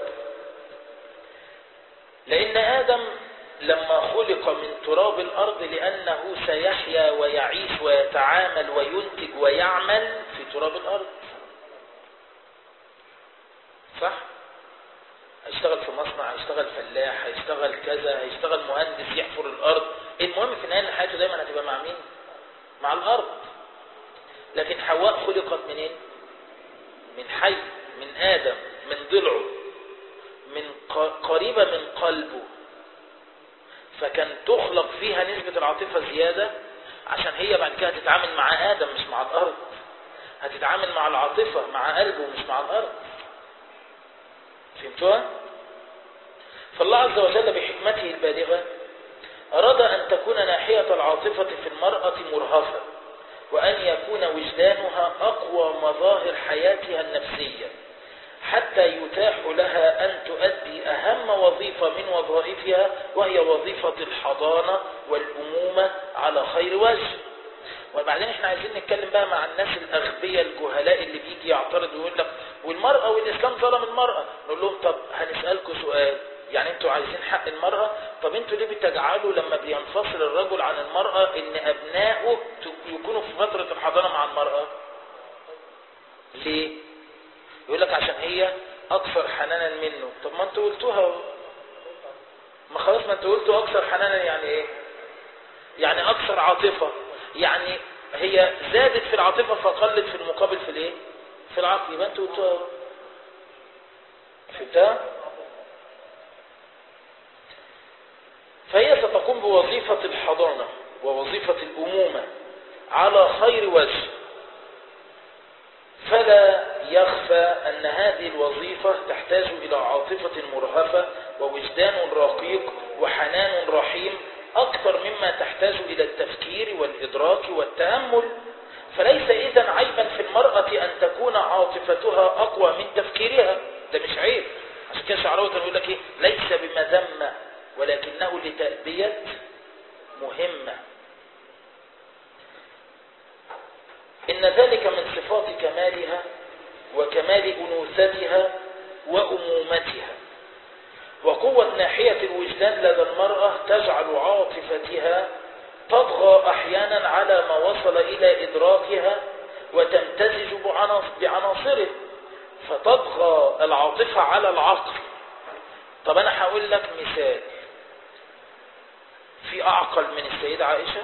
لأن آدم لما خلق من تراب الأرض لأنه سيحيا ويعيش ويتعامل وينتج ويعمل في تراب الأرض. صح؟ هيشتغل في مصنع، هيشتغل فلاح، هيشتغل كذا، هيشتغل مهندس يحفر الأرض. المهم في النهاية حياته دايما هتبقى مع مين؟ مع الأرض. لكن حواء خلقت منين؟ من حي، من آدم، من ضلعه، من قريبة من قلبه. فكان تخلق فيها نسبة العاطفة زيادة عشان هي بعد كده تتعامل مع آدم مش مع الأرض. هتتعامل مع العاطفة مع قلبه مش مع الأرض. فهمتوها؟ فالله عز وجل بحكمته البالغة أراد أن تكون ناحية العاطفة في المرأة مرهفة، وأن يكون وجدانها أقوى مظاهر حياتها النفسية، حتى يتاح لها أن تؤدي أهم وظيفة من وظائفها، وهي وظيفة الحضانة والأمومة على خير وجه. وبعدين احنا عايزين نتكلم بقى مع الناس الأغبياء الجهلاء اللي بيجي يعترض ويقول لك والمرأة والإسلام ظلم المرأة. نقول لهم طب هنسألكم سؤال، يعني انتوا عايزين حق المرأة، طب انتوا ليه بتجعلوا لما بينفصل الرجل عن المرأة ان أبنائه يكونوا في فترة الحضانة مع المرأة؟ ليه؟ يقول لك عشان هي أكثر حنانا منه. طب ما انتوا قلتوها، ما خلاص ما انتوا قلتوا أكثر حنانا يعني ايه؟ يعني أكثر عاطفة، يعني هي زادت في العاطفة فقلت في المقابل في الايه؟ في العقل. يبقى انتوا قلتوها. فهمتها؟ فهي ستقوم بوظيفة الحضانة ووظيفة الأمومة على خير وجه، فلا يخفى أن هذه الوظيفة تحتاج إلى عاطفة مرهفة ووجدان رقيق وحنان رحيم أكثر مما تحتاج إلى التفكير والإدراك والتأمل. فليس إذن عيبا في المرأة أن تكون عاطفتها أقوى من تفكيرها، ده مش عيب. عشان كده شعراوي كان يقول لك إيه؟ ليس بمذمة ولكنه لتأدية مهمة. إن ذلك من صفات كمالها وكمال أنوثتها وأمومتها. وقوة ناحية الوجدان لدى المرأة تجعل عاطفتها تطغى أحيانا على ما وصل إلى إدراكها وتمتزج بعناصره، فتطغى العاطفة على العقل. طب أنا هقول لك مثال، في أعقل من السيدة عائشة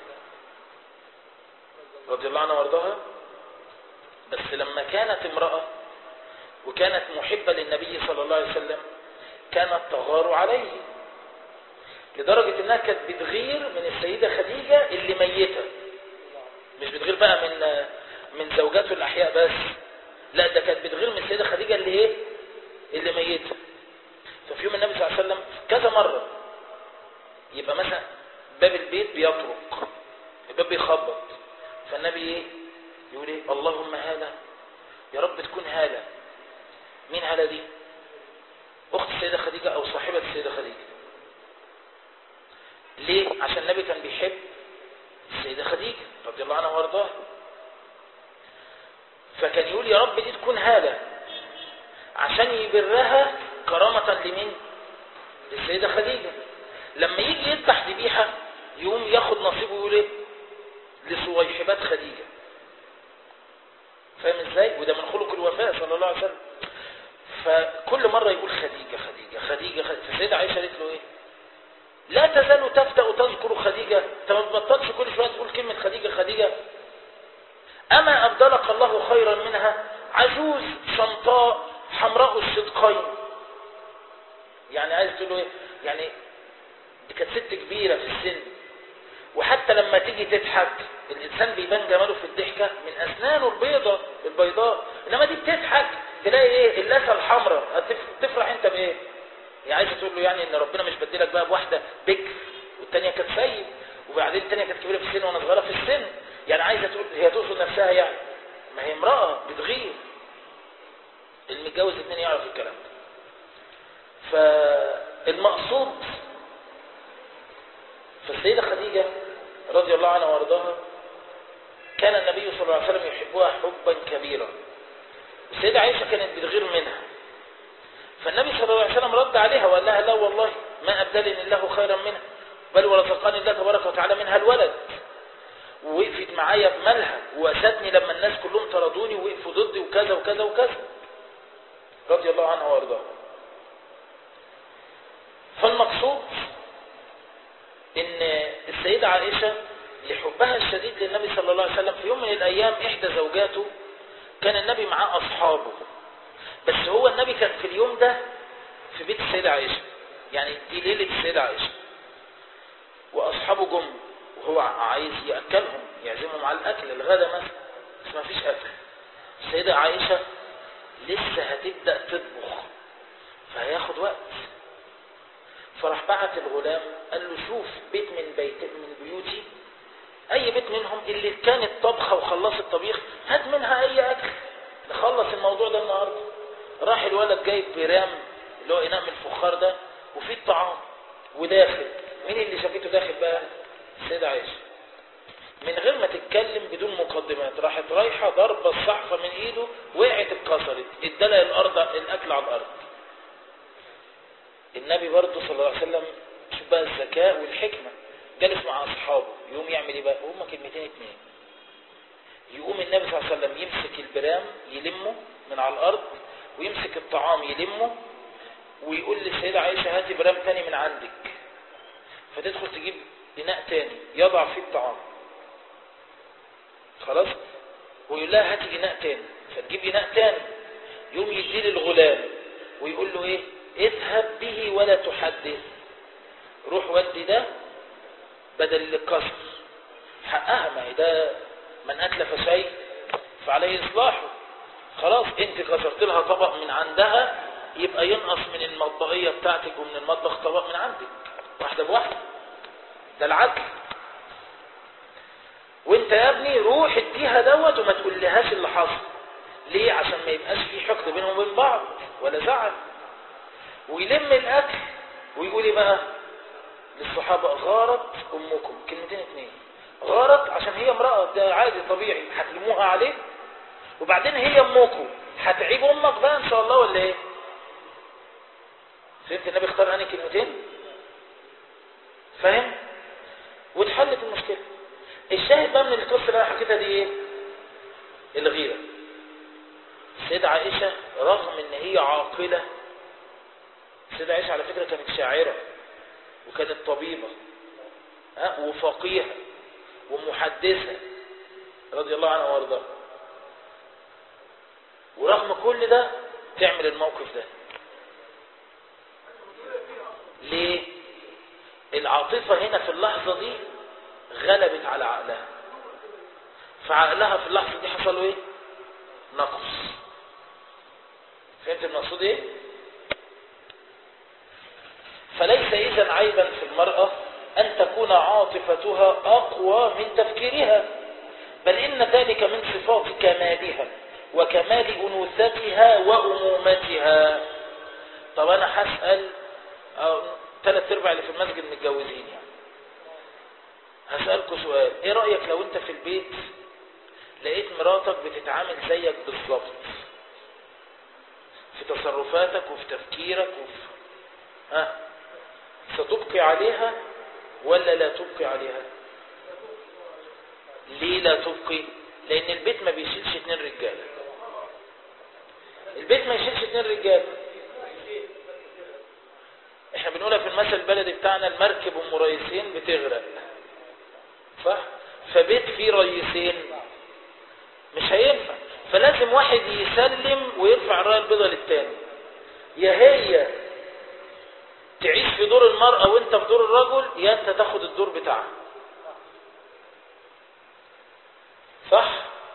رضي الله عنها وارضاها، بس لما كانت امرأة وكانت محبة للنبي صلى الله عليه وسلم كانت تغار عليه، لدرجة انها كانت بتغير من السيدة خديجة اللي ميتة. مش بتغير بقى من زوجاته الأحياء بس، لا ده كانت بتغير من السيدة خديجة اللي ايه؟ اللي ميتة. ففي يوم النبي صلى الله عليه وسلم كذا مرة يبقى مثلا باب البيت بيطرق، الباب بيخبط، فالنبي ايه؟ يقول ايه؟ اللهم هالة، يا رب تكون هالة. مين هالة دي؟ اخت السيدة خديجة او صاحبة السيدة خديجة. ليه؟ عشان النبي كان بيحب السيدة خديجة رضي الله عنها وارضاها، فكان يقول يا رب دي تكون هالة عشان يبرها كرامة لمين؟ للسيدة خديجة. لما يجي يذبح ذبيحة يقوم ياخد نصيبه ويقول ايه؟ لصويحبات خديجة. فاهم ازاي؟ وده من خلق الوفاء صلى الله عليه وسلم. فكل مرة يقول خديجة خديجة خديجة خديجة. فالسيدة عائشة قالت له ايه؟ لا تزال تفتأ تذكر خديجة، انت ما تبطلش كل شوية تقول كلمة خديجة خديجة. أما أبدلك الله خيرا منها، عجوز شمطاء حمراء الصدقين. يعني عايز تقول له ايه؟ يعني دي كانت ست كبيرة في السن، وحتى لما تيجي تضحك الإنسان بيبان جماله في الضحكة من أسنانه البيضاء، إنما دي بتضحك تلاقي ايه؟ اللثة الحمراء. تفرح انت بايه؟ يعني عايزة تقول له يعني ان ربنا مش بدلك بقى بواحدة بكر والتانية كانت سيد، وبعدين التانية كانت كبيرة في السن وانا صغيرة في السن. يعني عايزة تقول هي تقصد نفسها، يعني ما هي امرأة بتغير. المتجوز اتنين يعرف الكلام ده. فالمقصود فالسيدة خديجة رضي الله عنها وارضاها كان النبي صلى الله عليه وسلم يحبها حبا كبيرا، السيدة عائشة كانت بتغير منها. فالنبي صلى الله عليه وسلم رد عليها وقال لها لا والله ما أبدلني الله خيرا منها، بل ورزقني الله تبارك وتعالى منها الولد، ووقفت معايا بمالها وواسدني لما الناس كلهم طردوني ووقفوا ضدي وكذا وكذا وكذا رضي الله عنها وارضاها. فالمقصود ان السيدة عائشة لحبها الشديد للنبي صلى الله عليه وسلم في يوم من الايام احدى زوجاته كان النبي معاه اصحابه، بس هو النبي كان في اليوم ده في بيت السيدة عائشة، يعني دي ليلة السيدة عائشة، واصحابه جم وهو عايز يأكلهم يعزمهم على الاكل الغدا مثلا، بس ما فيش اكل. السيدة عائشة لسه هتبدأ تطبخ فهياخد وقت، فراح بعت الغلام قال له شوف بيت من بيوتي، اي بيت منهم اللي كانت طبخة وخلصت الطبيخ هات منها اي اكل نخلص الموضوع ده النهاردة. راح الولد جايب برام اللي هو اناء من الفخار ده وفيه الطعام وداخل. مين اللي شافته داخل بقى؟ السيدة عائشة من غير ما تتكلم بدون مقدمات راحت رايحة ضربة الصحفة من ايده وقعت اتكسرت ادلها الارض الاكل على الارض. النبي برضه صلى الله عليه وسلم شوف بقى الذكاء والحكمة، جالس مع اصحابه يقوم يعمل ايه بقى؟ هما كلمتين اتنين، يقوم النبي صلى الله عليه وسلم يمسك البرام يلمه من على الارض ويمسك الطعام يلمه ويقول للسيدة عائشة هاتي برام تاني من عندك، فتدخل تجيب اناء تاني يضع فيه الطعام خلاص، ويقول لها هاتي اناء تاني فتجيب اناء تاني، يقوم يديه للغلام ويقول له ايه؟ اذهب به ولا تحدث، روح ودي ده بدل الكسر حقها، ما هي ده من اتلف شيء فعليه اصلاحه. خلاص انت كسرت لها طبق من عندها يبقى ينقص من المطبخية بتاعتك ومن المطبخ طبق من عندك واحدة بواحدة، ده العدل. وانت يا ابني روح اديها دوت وما تقولهاش اللي حصل ليه؟ عشان ما يبقاش في حقد بينهم وبين بعض ولا زعل. ويلم الاكل ويقول ايه بقى للصحابة؟ غارت امكم، كلمتين اتنين، غارت عشان هي امرأة ده عادي طبيعي هتلموها عليه، وبعدين هي امكم هتعيب امك بقى ان شاء الله ولا ايه؟ فهمت النبي اختار انهي كلمتين؟ فاهم؟ واتحلت المشكلة. الشاهد بقى من القصة اللي انا حكيتها دي ايه؟ الغيرة. السيدة عائشة رغم ان هي عاقلة، السيدة عائشة على فكرة كانت شاعرة وكانت طبيبة وفقيهة ومحدثة رضي الله عنها وارضاها، ورغم كل ده تعمل الموقف ده ليه؟ العاطفة هنا في اللحظة دي غلبت على عقلها، فعقلها في اللحظة دي حصل ايه؟ نقص. فهمت المقصود ايه؟ فليس إذن عيبا في المرأة أن تكون عاطفتها أقوى من تفكيرها، بل إن ذلك من صفات كمالها وكمال أنوثتها وأمومتها. طب أنا هسأل 3/4 اللي في المسجد متجوزين يعني، هسألكوا سؤال، إيه رأيك لو أنت في البيت لقيت مراتك بتتعامل زيك بالظبط في تصرفاتك وفي تفكيرك ستبقي عليها ولا لا تبقي عليها؟ ليه لا تبقي؟ لأن البيت ما بيشيلش 2 رجالة، البيت ما يشيلش 2 رجالة. احنا بنقولها في المثل البلدي بتاعنا المركب ام رئيسين بتغرق، صح؟ فبيت فيه رئيسين مش هينفع، فلازم واحد يسلم ويرفع الراية البيضاء للتاني، يا هي تعيش في دور المرأة وانت في دور الرجل، يا انت تاخد الدور بتاعها، صح؟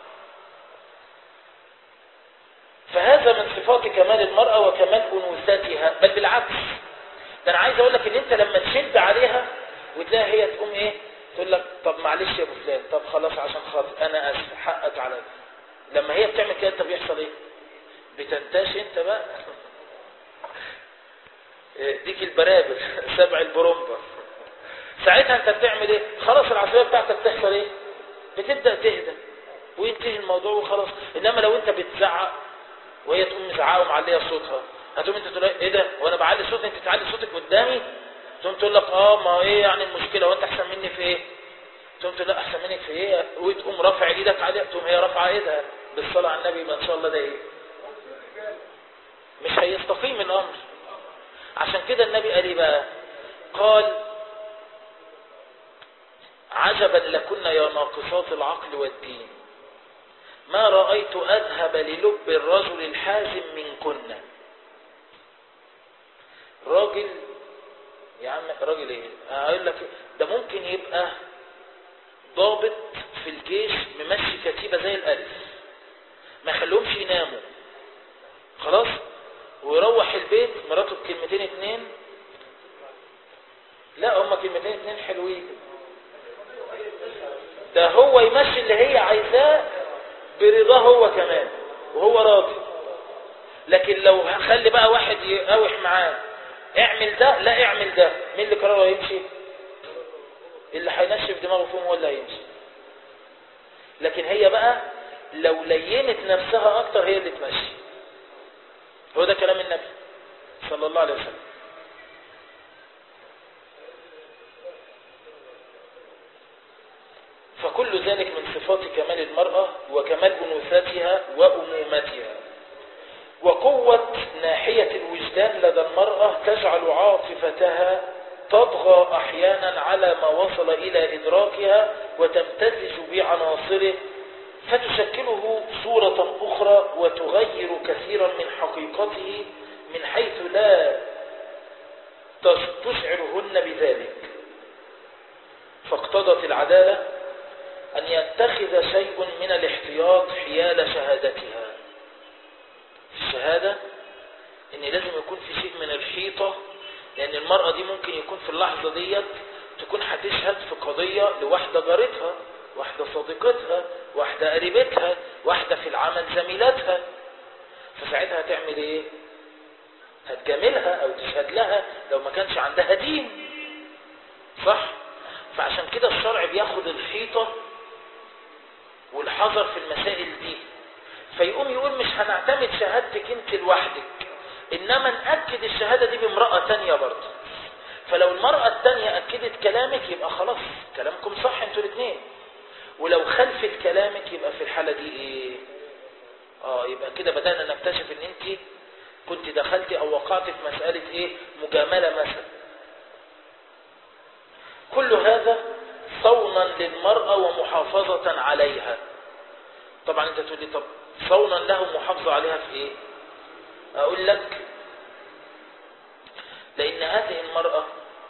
فهذا من صفات كمال المرأة وكمال أنوثتها، بل بالعكس، ده انا عايز اقول لك ان انت لما تشد عليها وتلاقي هي تقوم ايه؟ تقول لك طب معلش يا ابو فلان، طب خلاص عشان خاطر انا اسف حقك عليا. لما هي بتعمل كده انت بيحصل ايه؟ بتنتاش انت بقى ديك البرابر 7 البرومبا. ساعتها انت بتعمل ايه؟ خلاص العصبيه بتاعتك تحصل ايه؟ بتبدا تهدى وينتهي الموضوع وخلاص. انما لو انت بتزعق وهي تقوم مزعقه ومعليه صوتها، هتقوم انت تقول ايه ده وانا بعلي صوتي انت تعلي صوتك قدامي؟ تقوم تقول لك ما ايه يعني المشكله وانت احسن مني في ايه؟ تقوم تقول لا احسن منك في ايه؟ وتقوم رافع ايدك عليها، تقوم هي رافعه ايدها بالصلاه على النبي، ما ان شاء الله ده ايه؟ مش هيستقيم الامر. عشان كده النبي قال ايه بقى؟ قال عجبا لكن يا ناقصات العقل والدين ما رأيت أذهب للب الرجل الحازم منكن. راجل يا عم، راجل ايه؟ اقول لك ده ممكن يبقى ضابط في الجيش ممشي كتيبة زي الألف، ما يخليهمش يناموا خلاص، ويروح البيت مراته بكلمتين اتنين، لا هما كلمتين اتنين حلوين، ده هو يمشي اللي هي عايزاه برضاه هو كمان وهو راضي. لكن لو هخلي بقى واحد يقاوح معاه اعمل ده لا اعمل ده، مين اللي قرره يمشي؟ اللي هينشف دماغه فيهم هو اللي هيمشي. لكن هي بقى لو لينت نفسها اكتر هي اللي تمشي. هو ده كلام النبي صلى الله عليه وسلم. فكل ذلك من صفات كمال المرأة وكمال أنوثتها وأمومتها. وقوة ناحية الوجدان لدى المرأة تجعل عاطفتها تطغى أحيانا على ما وصل إلى إدراكها وتمتزج بعناصره فتشكله صورة أخرى وتغير كثيرا من حقيقته من حيث لا تشعرهن بذلك. فاقتضت العدالة أن يتخذ شيء من الاحتياط حيال شهادتها. في الشهادة إن لازم يكون في شيء من الحيطة، لأن المرأة دي ممكن يكون في اللحظة ديت تكون هتشهد في قضية لواحدة جارتها، واحدة صديقتها، واحدة قريبتها، واحدة في العمل زميلتها، فساعتها هتعمل ايه؟ هتجاملها او تشهد لها لو ما كانش عندها دين، صح؟ فعشان كده الشرع بياخد الحيطة والحذر في المسائل دي، فيقوم يقول مش هنعتمد شهادتك انت لوحدك، انما نأكد الشهادة دي بامرأة تانية برضه. فلو المرأة التانية أكدت كلامك يبقى خلاص كلامكم صح انتوا الاثنين، ولو خلفت كلامك يبقى في الحالة دي ايه؟ يبقى كده بدأنا نكتشف ان انت كنت دخلتي او وقعت في مسألة ايه؟ مجاملة مثلا. كل هذا صونا للمرأة ومحافظة عليها. طبعا انت تقول لي طب صونا له محافظة عليها في ايه؟ اقول لك لان هذه المرأة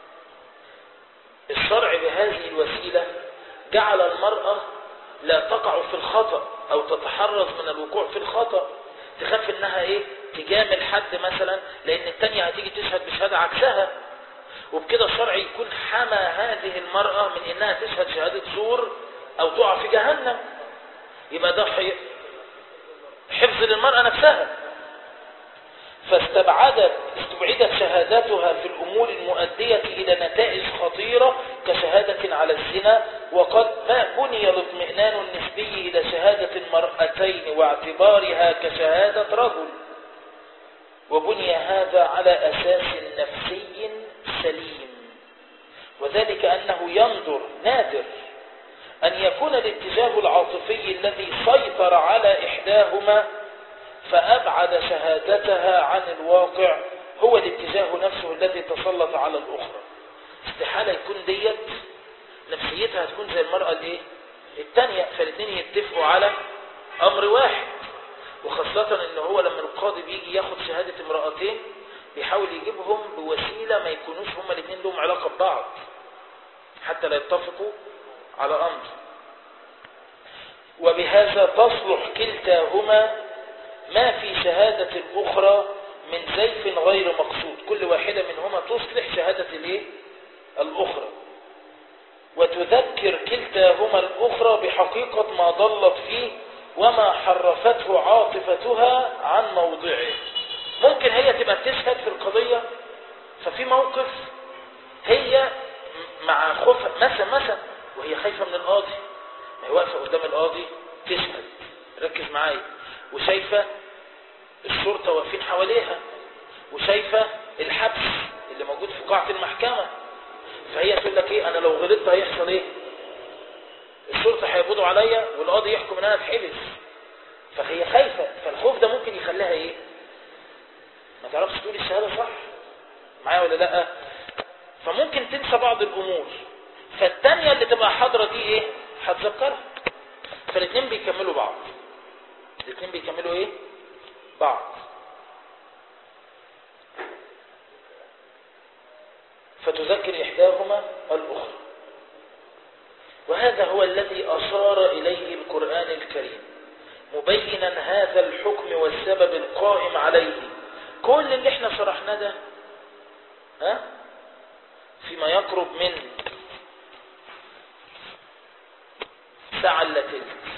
الشرع بهذه الوسيلة جعل المرأة لا تقع في الخطأ او تتحرز من الوقوع في الخطأ، تخاف انها ايه؟ تجامل حد مثلا لان التانية هتيجي تشهد بشهادة عكسها، وبكده الشرع يكون حمى هذه المرأة من انها تشهد شهادة زور او تقع في جهنم. يبقى ده حفظ للمرأة نفسها. فاستبعدت شهادتها في الأمور المؤدية إلى نتائج خطيرة كشهادة على الزنا، وقد ما بني الاطمئنان النسبي إلى شهادة المرأتين واعتبارها كشهادة رجل، وبني هذا على أساس نفسي سليم، وذلك أنه نادر أن يكون الاتجاه العاطفي الذي سيطر على إحداهما فأبعد شهادتها عن الواقع هو الاتجاه نفسه الذي تسلط على الأخرى. استحالة يكون ديت نفسيتها تكون زي المرأة التانية، فالاثنين يتفقوا على أمر واحد. وخاصة ان هو لما القاضي بيجي ياخد شهادة امرأتين بيحاول يجيبهم بوسيلة ما يكونوش هما الاثنين لهم علاقة ببعض حتى لا يتفقوا على أمر، وبهذا تصلح كلتاهما ما في شهادة الأخرى من زيف غير مقصود. كل واحدة منهما تصلح شهادة الأخرى، وتذكر كلتاهما الأخرى بحقيقة ما ضلت فيه وما حرفته عاطفتها عن موضعه. ممكن هي تبقى تشهد في القضية، ففي موقف هي مع خوفها مثلا وهي خايفة من القاضي، ما هي واقفة قدام القاضي تشهد، ركز معايا، وشايفة الشرطة واقفين حواليها، وشايفة الحبس اللي موجود في قاعة المحكمة، فهي تقول لك ايه؟ انا لو غلطت هيحصل ايه؟ الشرطة هيقبضوا عليا والقاضي يحكم ان انا اتحبس. فهي خايفة، فالخوف ده ممكن يخليها ايه؟ ما تعرفش تقول الشهادة صح معايا ولا لا؟ فممكن تنسى بعض الامور، فالتانية اللي تبقى حاضرة دي ايه؟ هتذكرها. فالاثنين بيكملوا بعض، الاثنين بيكملوا ايه؟ بعض. فتذكر إحداهما الأخرى. وهذا هو الذي أشار إليه القرآن الكريم مبينا هذا الحكم والسبب القائم عليه. كل اللي احنا شرحناه ده فيما يقرب من ساعة إلا تلت.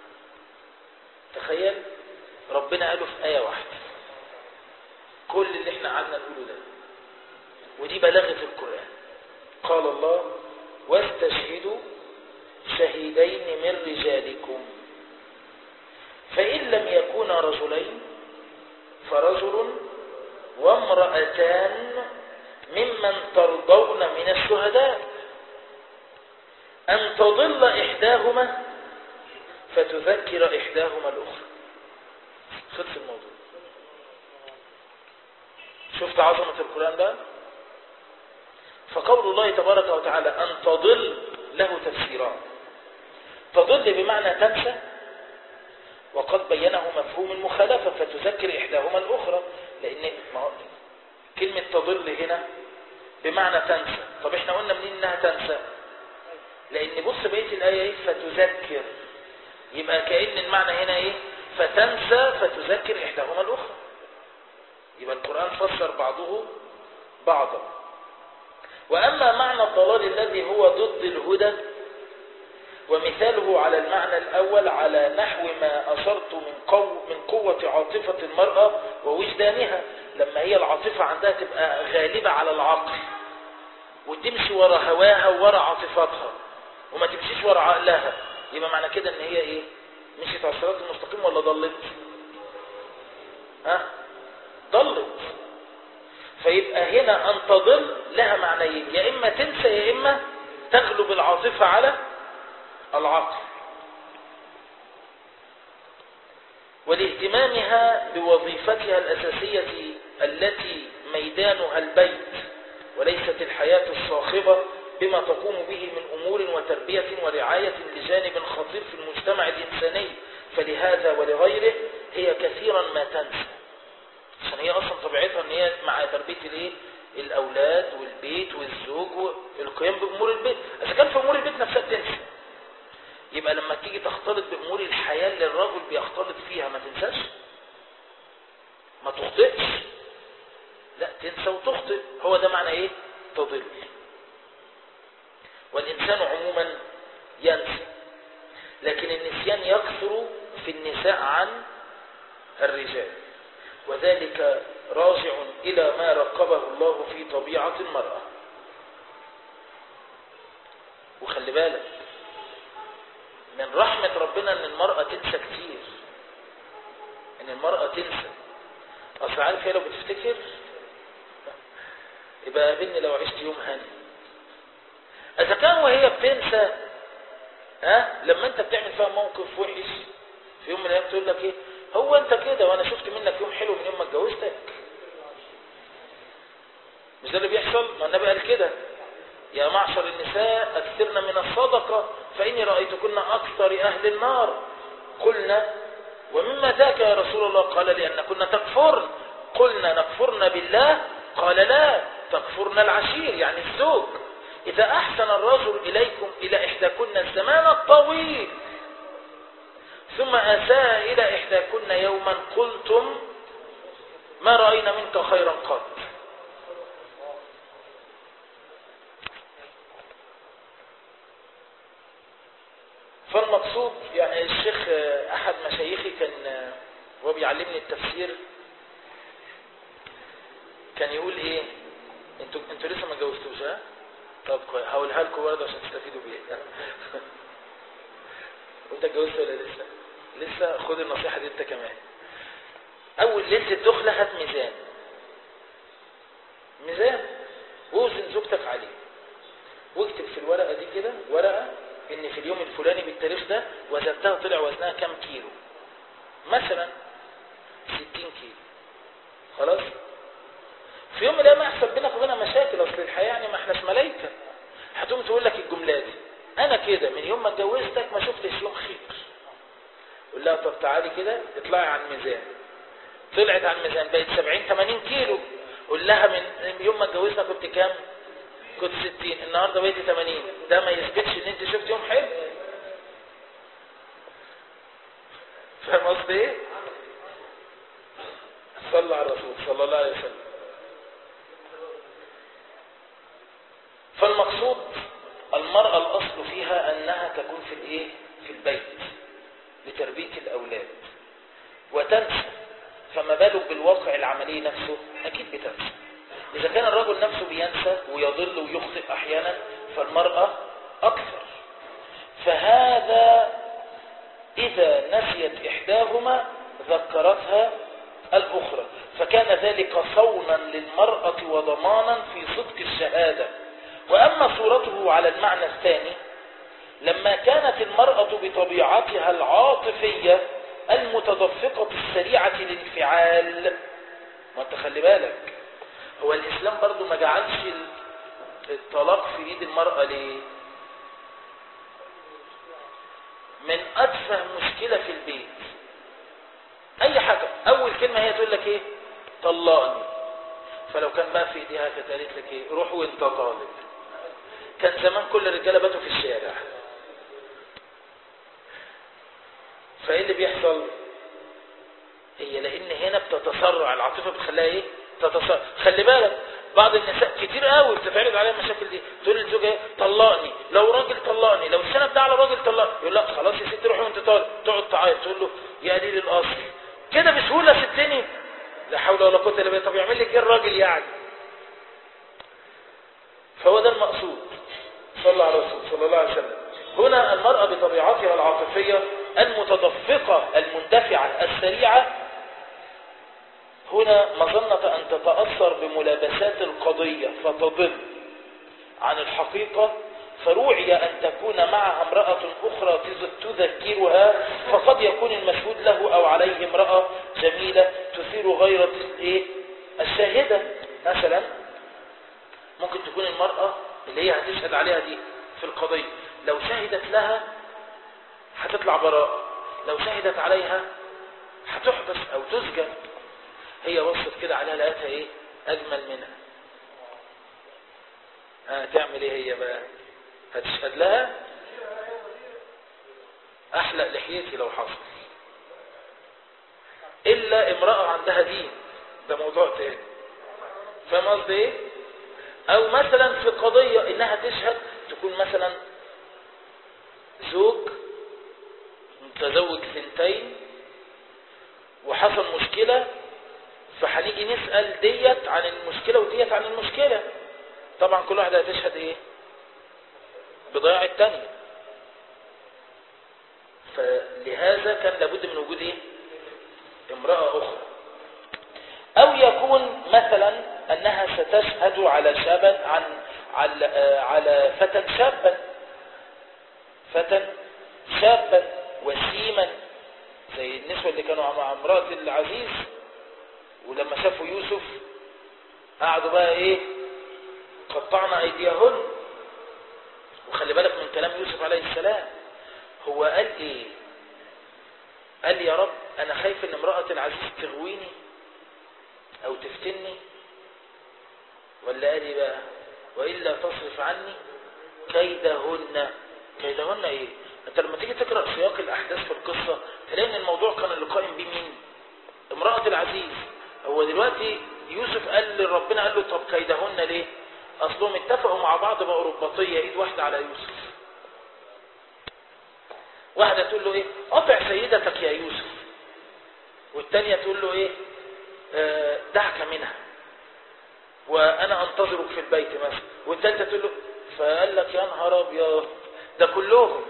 تخيل ربنا قاله في آية واحدة كل اللي احنا قعدنا نقوله ده، ودي بلاغة القرآن. قال الله: واستشهدوا شهيدين من رجالكم فإن لم يكونا رجلين فرجل وامرأتان ممن ترضون من الشهداء أن تضل إحداهما فتذكر إحداهما الأخرى. خلص الموضوع. شفت عظمة القرآن ده؟ فقول الله تبارك وتعالى أن تضل له تفسيران. تضل بمعنى تنسى، وقد بينه مفهوم المخالفة فتذكر إحداهما الأخرى، لأن كلمة تضل هنا بمعنى تنسى. طب احنا قلنا منين انها تنسى؟ لأن بص بقية الآية ايه؟ فتذكر. يبقى كأن المعنى هنا ايه؟ فتنسى فتذكر إحداهما الأخرى. يبقى القرآن فسر بعضه بعضا. وأما معنى الضلال الذي هو ضد الهدى ومثاله على المعنى الأول على نحو ما أشرت من قوة عاطفة المرأة ووجدانها، لما هي العاطفة عندها تبقى غالبة على العقل وتمشي ورا هواها وورا عاطفتها وما تمشيش ورا عقلها، يبقى معنى كده ان هي ايه؟ مشيت على الصراط المستقيم ولا ضلت؟ ضلت. فيبقى هنا أن تضل لها معنيين، يا إما تنسى يا إما تغلب العاطفة على العقل. ولاهتمامها بوظيفتها الأساسية التي ميدانها البيت وليست الحياة الصاخبة بما تقوم به من أمور وتربية ورعاية لجانب خطير في المجتمع الإنساني، فلهذا ولغيره هي كثيرا ما تنسى، عشان هي أصلا طبيعتها أن هي مع تربية الأولاد والبيت والزوج والقيام بأمور البيت. إذا كان في أمور البيت نفسها بتنسى، يبقى لما تيجي تختلط بأمور الحياة اللي الرجل بيختلط فيها ما تنساش، ما تخطئش، لا تنسى وتخطئ. هو ده معنى ايه؟ تضل. والإنسان عموما ينسى، لكن النسيان يكثر في النساء عن الرجال، وذلك راجع إلى ما رقبه الله في طبيعة المرأة. وخلي بالك من رحمة ربنا ان المرأة تنسى كتير، ان المرأة تنسى. اصل عارف هي لو بتفتكر يبقى قابلني لو عشت يوم هاني. اذا كان وهي بتنسى لما انت بتعمل فيها موقف وحش في يوم من الايام تقول لك ايه؟ هو انت كده وانا شفت منك يوم حلو من يوم ما اتجوزتك. مش ده اللي بيحصل؟ ما النبي قال كده: يا معشر النساء أكثرن من الصدقة فإني رأيتكن أكثر أهل النار. قلنا: ومما ذاك يا رسول الله؟ قال: لأنكن تكفرن. قلنا: نكفرن بالله؟ قال: لا، تكفرن العشير يعني الزوج. إذا أحسن الرجل إليكم إلى إحداكن الزمان الطويل ثم أساء إلى إحداكن يوما قلتم ما رأينا منك خيرا قط. فالمقصود يعني الشيخ أحد مشايخي كان وهو بيعلمني التفسير كان يقول إيه؟ انتوا لسه ما جوزتوش؟ طب هقولها لكم برضه عشان تستفيدوا بيها. وانت اتجوزت ولا لسه؟ لسه. خد النصيحة دي انت كمان. اول ليلة الدخلة هات ميزان ووزن زوجتك عليه، واكتب في الورقة دي كده ورقة ان في اليوم الفلاني بالتاريخ ده وزنتها طلع وزنها كام كيلو، مثلا 60 كيلو. خلاص؟ في يوم من الايام يحصل بينك وبينها مشاكل، اصل الحياة يعني ما احناش ملايكة، هتقوم تقول لك الجملة دي: انا كده من يوم ما اتجوزتك ما شفتش يوم خير. قول لها: طب تعالي كده اطلعي على الميزان. طلعت على الميزان بقت 70-80 كيلو. قول لها من يوم ما اتجوزنا كنت كام؟ كنت 60، النهارده بقيت 80. ده ما يثبتش ان انت شفت يوم حلو؟ فاهم قصدي ايه؟ صلى على الرسول صلى الله عليه وسلم. فالمقصود المرأة الأصل فيها أنها تكون في الإيه؟ في البيت لتربية الأولاد وتنسى. فما بالك بالواقع العملي نفسه؟ أكيد بتنسى. إذا كان الرجل نفسه بينسى ويضل ويخطئ أحيانا فالمرأة أكثر. فهذا إذا نسيت إحداهما ذكرتها الأخرى، فكان ذلك صونا للمرأة وضمانا في صدق الشهادة. وأما صورته على المعنى الثاني لما كانت المرأة بطبيعتها العاطفية المتدفقة السريعة الانفعال. وانت خلي بالك هو الإسلام برضو ما جعلش الطلاق في ايد المرأة ليه؟ من أتفه مشكلة في البيت أي حاجة أول كلمة هي تقول لك إيه؟ طلقني. فلو كان بقى في ايديها كانت قالت لك إيه؟ روح وانت طالب. كان زمان كل الرجالة باتوا في الشارع. فإيه اللي بيحصل؟ هي لأن هنا بتتسرع العاطفة بتخليها إيه؟ تتسرع. خلي بالك بعض النساء كتير قوي بتتعرض عليها المشاكل دي، تقول للزوج ايه؟ طلقني، لو راجل طلقني، لو السنه ده على راجل طلقني، يقول لا خلاص يا ستي روحي وانت طالق، تقعد تعيط تقول له يا قليل الاصل كده بسهوله ستني؟ لا حول ولا قوه الا بالله. طب يعمل لك ايه الراجل يعني؟ فهو ده المقصود. صلى على الرسول صلى الله عليه وسلم. هنا المرأة بطبيعتها العاطفية المتدفقة المندفعة السريعة هنا مظنة أن تتأثر بملابسات القضية فتضل عن الحقيقة، فروعي أن تكون معها امرأة أخرى تذكرها، فقد يكون المشهود له أو عليه امرأة جميلة تثير غيرة الشاهدة. مثلا ممكن تكون المرأة اللي هي هتشهد عليها دي في القضية لو شهدت لها هتطلع براءة، لو شهدت عليها هتحبس أو تسجن. هي وصلت كده عليها لقيتها ايه؟ اجمل منها. هتعمل ايه هي بقى؟ هتشهد لها؟ احلق لحيتي لو حصل. الا امرأة عندها دين، ده موضوع تاني. فاهم قصدي ايه؟ او مثلا في قضية انها تشهد تكون مثلا زوج متزوج ثنتين وحصل مشكلة، فهنيجي نسأل ديت عن المشكلة وديت عن المشكلة. طبعا كل واحدة هتشهد ايه؟ بضياع التانية. فلهذا كان لابد من وجود ايه؟ امرأة اخرى. او يكون مثلا انها ستشهد على شابا على فتى شابا وسيما زي النسوة اللي كانوا مع امرأة العزيز، ولما شافوا يوسف قعدوا بقى ايه؟ قطعنا ايديهن. وخلي بالك من كلام يوسف عليه السلام، هو قال ايه؟ قال يا رب انا خايف ان امرأة العزيز تغويني او تفتني، ولا قال ايه بقى؟ والا تصرف عني كيدهن. كيدهن ايه؟ انت لما تيجي تقرأ سياق الاحداث في القصة تلاقي ان الموضوع كان اللي قائم بيه مين؟ امرأة العزيز. هو دلوقتي يوسف قال لربنا قال له طب كيدهن ليه؟ اصلهم اتفقوا مع بعض بقوا رباطية، ايد واحدة على يوسف. واحدة تقول له ايه؟ قطع سيدتك يا يوسف، والتانية تقول له ايه؟ دعك منها وانا انتظرك في البيت مثلا، والتالتة تقول له، فقال لك يا نهار ابيض ده كلهم.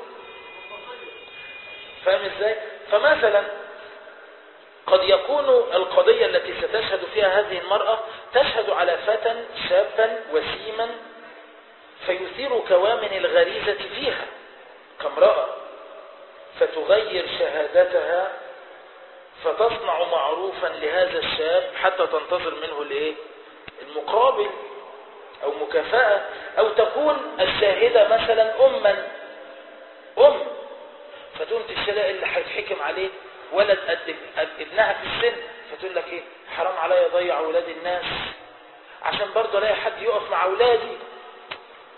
فاهم ازاي؟ فمثلا قد يكون القضية التي ستشهد فيها هذه المرأة تشهد على فتى شابا وسيما فيثير كوامن الغريزة فيها كامرأة، فتغير شهادتها فتصنع معروفا لهذا الشاب حتى تنتظر منه الايه؟ المقابل او مكافأة. او تكون الشاهدة مثلا ام فتقوم تشتري اللي هيتحكم عليه ولد قد ابنها في السن، فتقول لك ايه؟ حرام عليا اضيع اولاد الناس عشان برضه الاقي حد يقف مع اولادي.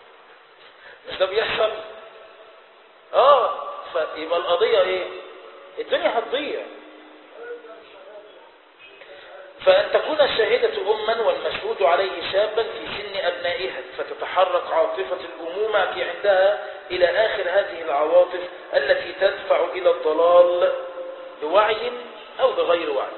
مش ده بيحصل؟ فيبقى القضية ايه؟ الدنيا هتضيع. فأن تكون الشاهدة أما والمشهود عليه شابا في سن أبنائها، فتتحرك عاطفة الأمومة في عندها إلى آخر هذه العواطف التي تدفع إلى الضلال بوعي أو بغير وعي.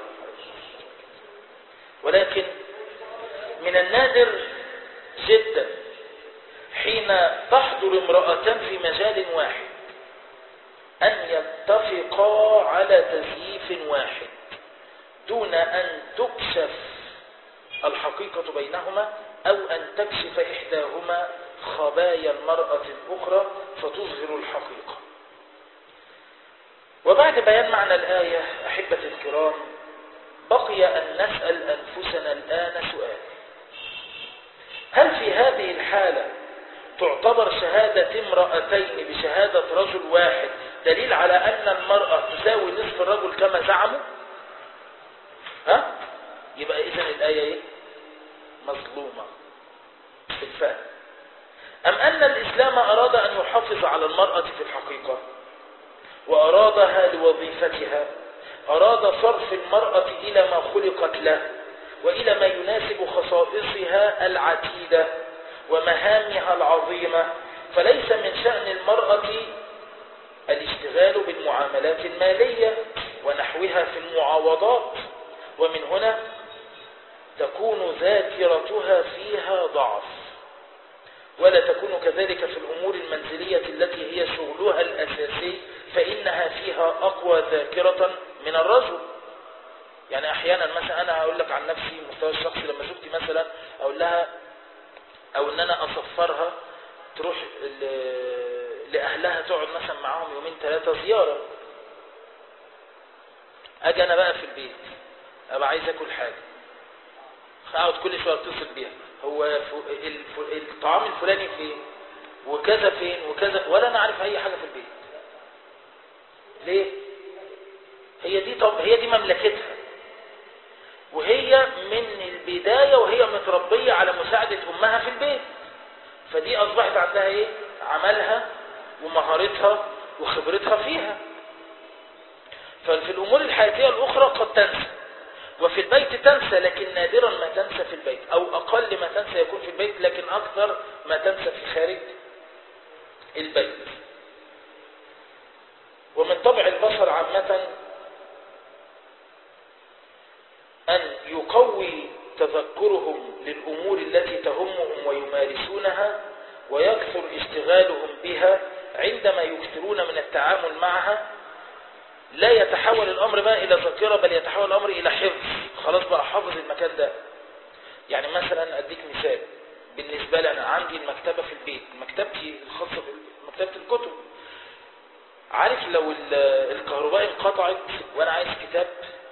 ولكن من النادر جدا حين تحضر امرأتان في مجال واحد أن يتفقا على تزييف واحد دون أن تكشف الحقيقة بينهما، أو أن تكشف إحداهما خبايا المرأة الأخرى فتظهر الحقيقة. وبعد بيان معنى الآية أحبة الكرام، بقي أن نسأل أنفسنا الآن سؤال: هل في هذه الحالة تعتبر شهادة امرأتين بشهادة رجل واحد دليل على أن المرأة تساوي نصف الرجل كما زعموا؟ يبقى إذن الآية إيه؟ مظلومة في الفهم. أم أن الإسلام أراد أن يحافظ على المرأة في الحقيقة وأرادها لوظيفتها، أراد صرف المرأة إلى ما خلقت له وإلى ما يناسب خصائصها العديدة ومهامها العظيمة، فليس من شأن المرأة الاشتغال بالمعاملات المالية ونحوها في المعاوضات، ومن هنا تكون ذاكرتها فيها ضعف، ولا تكون كذلك في الأمور المنزلية التي هي شغلها الأساسي، فإنها فيها أقوى ذاكرة من الرجل. يعني أحيانا مثلا أنا أقول لك عن نفسي مستوى الشخصي، لما زوجتي مثلا أقول لها أو أن أنا أصفرها تروح لأهلها تقعد مثلا معاهم 2-3 زيارة، أجي أنا بقى في البيت أبقى عايز أكل حاجة، أقعد كل شوية أتصل بيها: هو الطعام الفلاني فين وكذا فين وكذا، ولا أنا عارف أي حاجة في البيت. ليه؟ هي دي مملكتها، وهي من البداية وهي متربية على مساعدة أمها في البيت، فدي أصبحت عندها إيه؟ عملها ومهارتها وخبرتها فيها. ففي الأمور الحياتية الأخرى قد تنسى، وفي البيت تنسى، لكن نادرا ما تنسى في البيت، أو أقل ما تنسى يكون في البيت، لكن أكثر ما تنسى في خارج البيت. ومن طبع البشر عامة أن يقوي تذكرهم للأمور التي تهمهم ويمارسونها، ويكثر اشتغالهم بها عندما يكثرون من التعامل معها. لا يتحول الأمر بقى إلى ذاكرة، بل يتحول الأمر إلى حفظ. خلاص بقى حافظ المكان ده. يعني مثلا أديك مثال، بالنسبة لي أنا عندي المكتبة في البيت، مكتبتي الخاصة بمكتبة الكتب. عارف لو الكهرباء انقطعت وأنا عايز كتاب،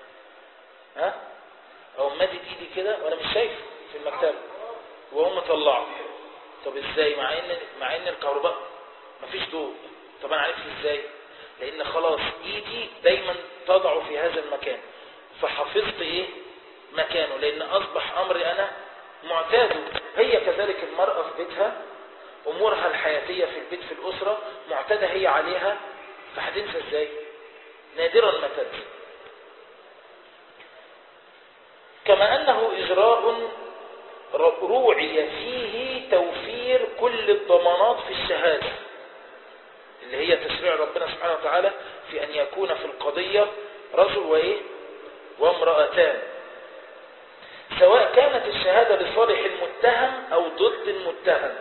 أو مادد إيدي كده وأنا مش شايفه في المكتبة وهم مطلعه، طب إزاي؟ مع إن الكهرباء مفيش ضوء. طب أنا عارف إزاي؟ لأن خلاص إيدي دايما تضع في هذا المكان، فحفظت إيه؟ مكانه، لأن أصبح أمري أنا معتاده. هي كذلك المرأة في بيتها، أمورها الحياتية في البيت في الأسرة معتادة هي عليها، فهتنسى إزاي؟ نادرا ما تنسى. كما أنه إجراء روعي فيه توفير كل الضمانات في الشهادة، اللي هي تشريع ربنا سبحانه وتعالى في أن يكون في القضية رجل وامرأتان، سواء كانت الشهادة لصالح المتهم أو ضد المتهم.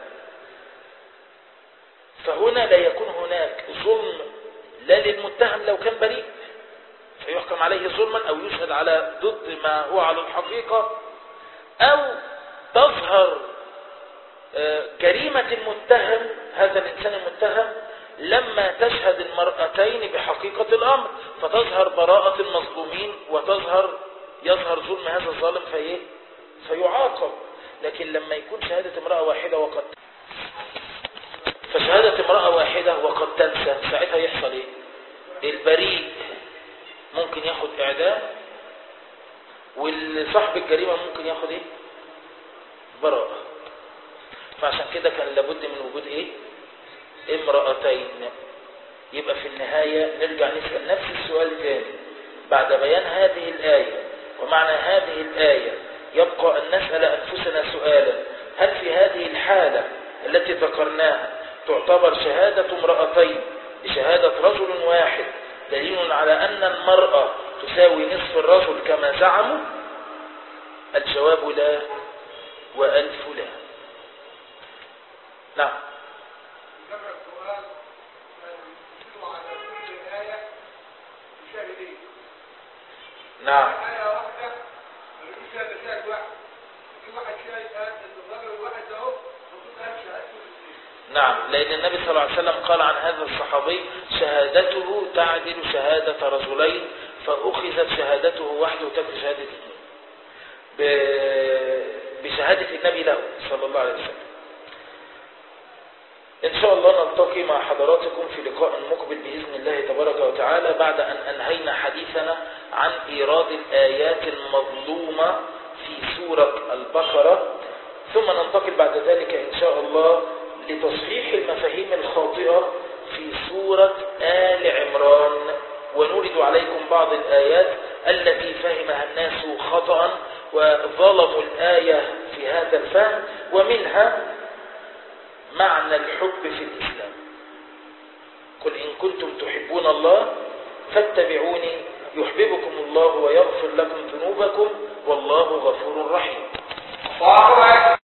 فهنا لا يكون هناك ظلم لا للمتهم لو كان بريء فيحكم عليه ظلما، أو يشهد على ضد ما هو على الحقيقة، أو تظهر جريمة المتهم، هذا الإنسان المتهم، لما تشهد المرأتين بحقيقة الأمر، فتظهر براءة المظلومين يظهر ظلم هذا الظالم فيعاقب. لكن لما يكون شهادة امرأة واحدة فشهادة امرأة واحدة وقد تنسى، ساعتها يحصل ايه؟ البريء ممكن ياخد اعدام، والصاحب الجريمة ممكن ياخد ايه؟ براءة. فعشان كده كان لابد من وجود ايه؟ امرأتين. يبقى في النهاية نرجع نسأل نفس السؤال تاني بعد بيان هذه الآية ومعنى هذه الآية. يبقى أن نسأل أنفسنا سؤالا: هل في هذه الحالة التي ذكرناها تعتبر شهادة امرأتين بشهادة رجل واحد دليل على أن المرأة تساوي نصف الرجل كما زعموا؟ الجواب لا وألف لا. نعم. نعم. نعم، لأن النبي صلى الله عليه وسلم قال عن هذا الصحابي: شهادته تعدل شهادة رجلين، فأخذت شهادته وحده وتكفي شهادة اثنين بشهادة النبي له صلى الله عليه وسلم. إن شاء الله نلتقي مع حضراتكم في لقاء مقبل بإذن الله تبارك وتعالى بعد أن أنهينا حديثنا عن إيراد الآيات المظلومة في سورة البقرة، ثم ننتقل بعد ذلك إن شاء الله لتصحيح المفاهيم الخاطئة في سورة آل عمران، ونورد عليكم بعض الآيات التي فهمها الناس خطأ وظلموا الآية في هذا الفهم، ومنها معنى الحب في الإسلام. قل إن كنتم تحبون الله فاتبعوني يحببكم الله ويغفر لكم ذنوبكم والله غفور رحيم.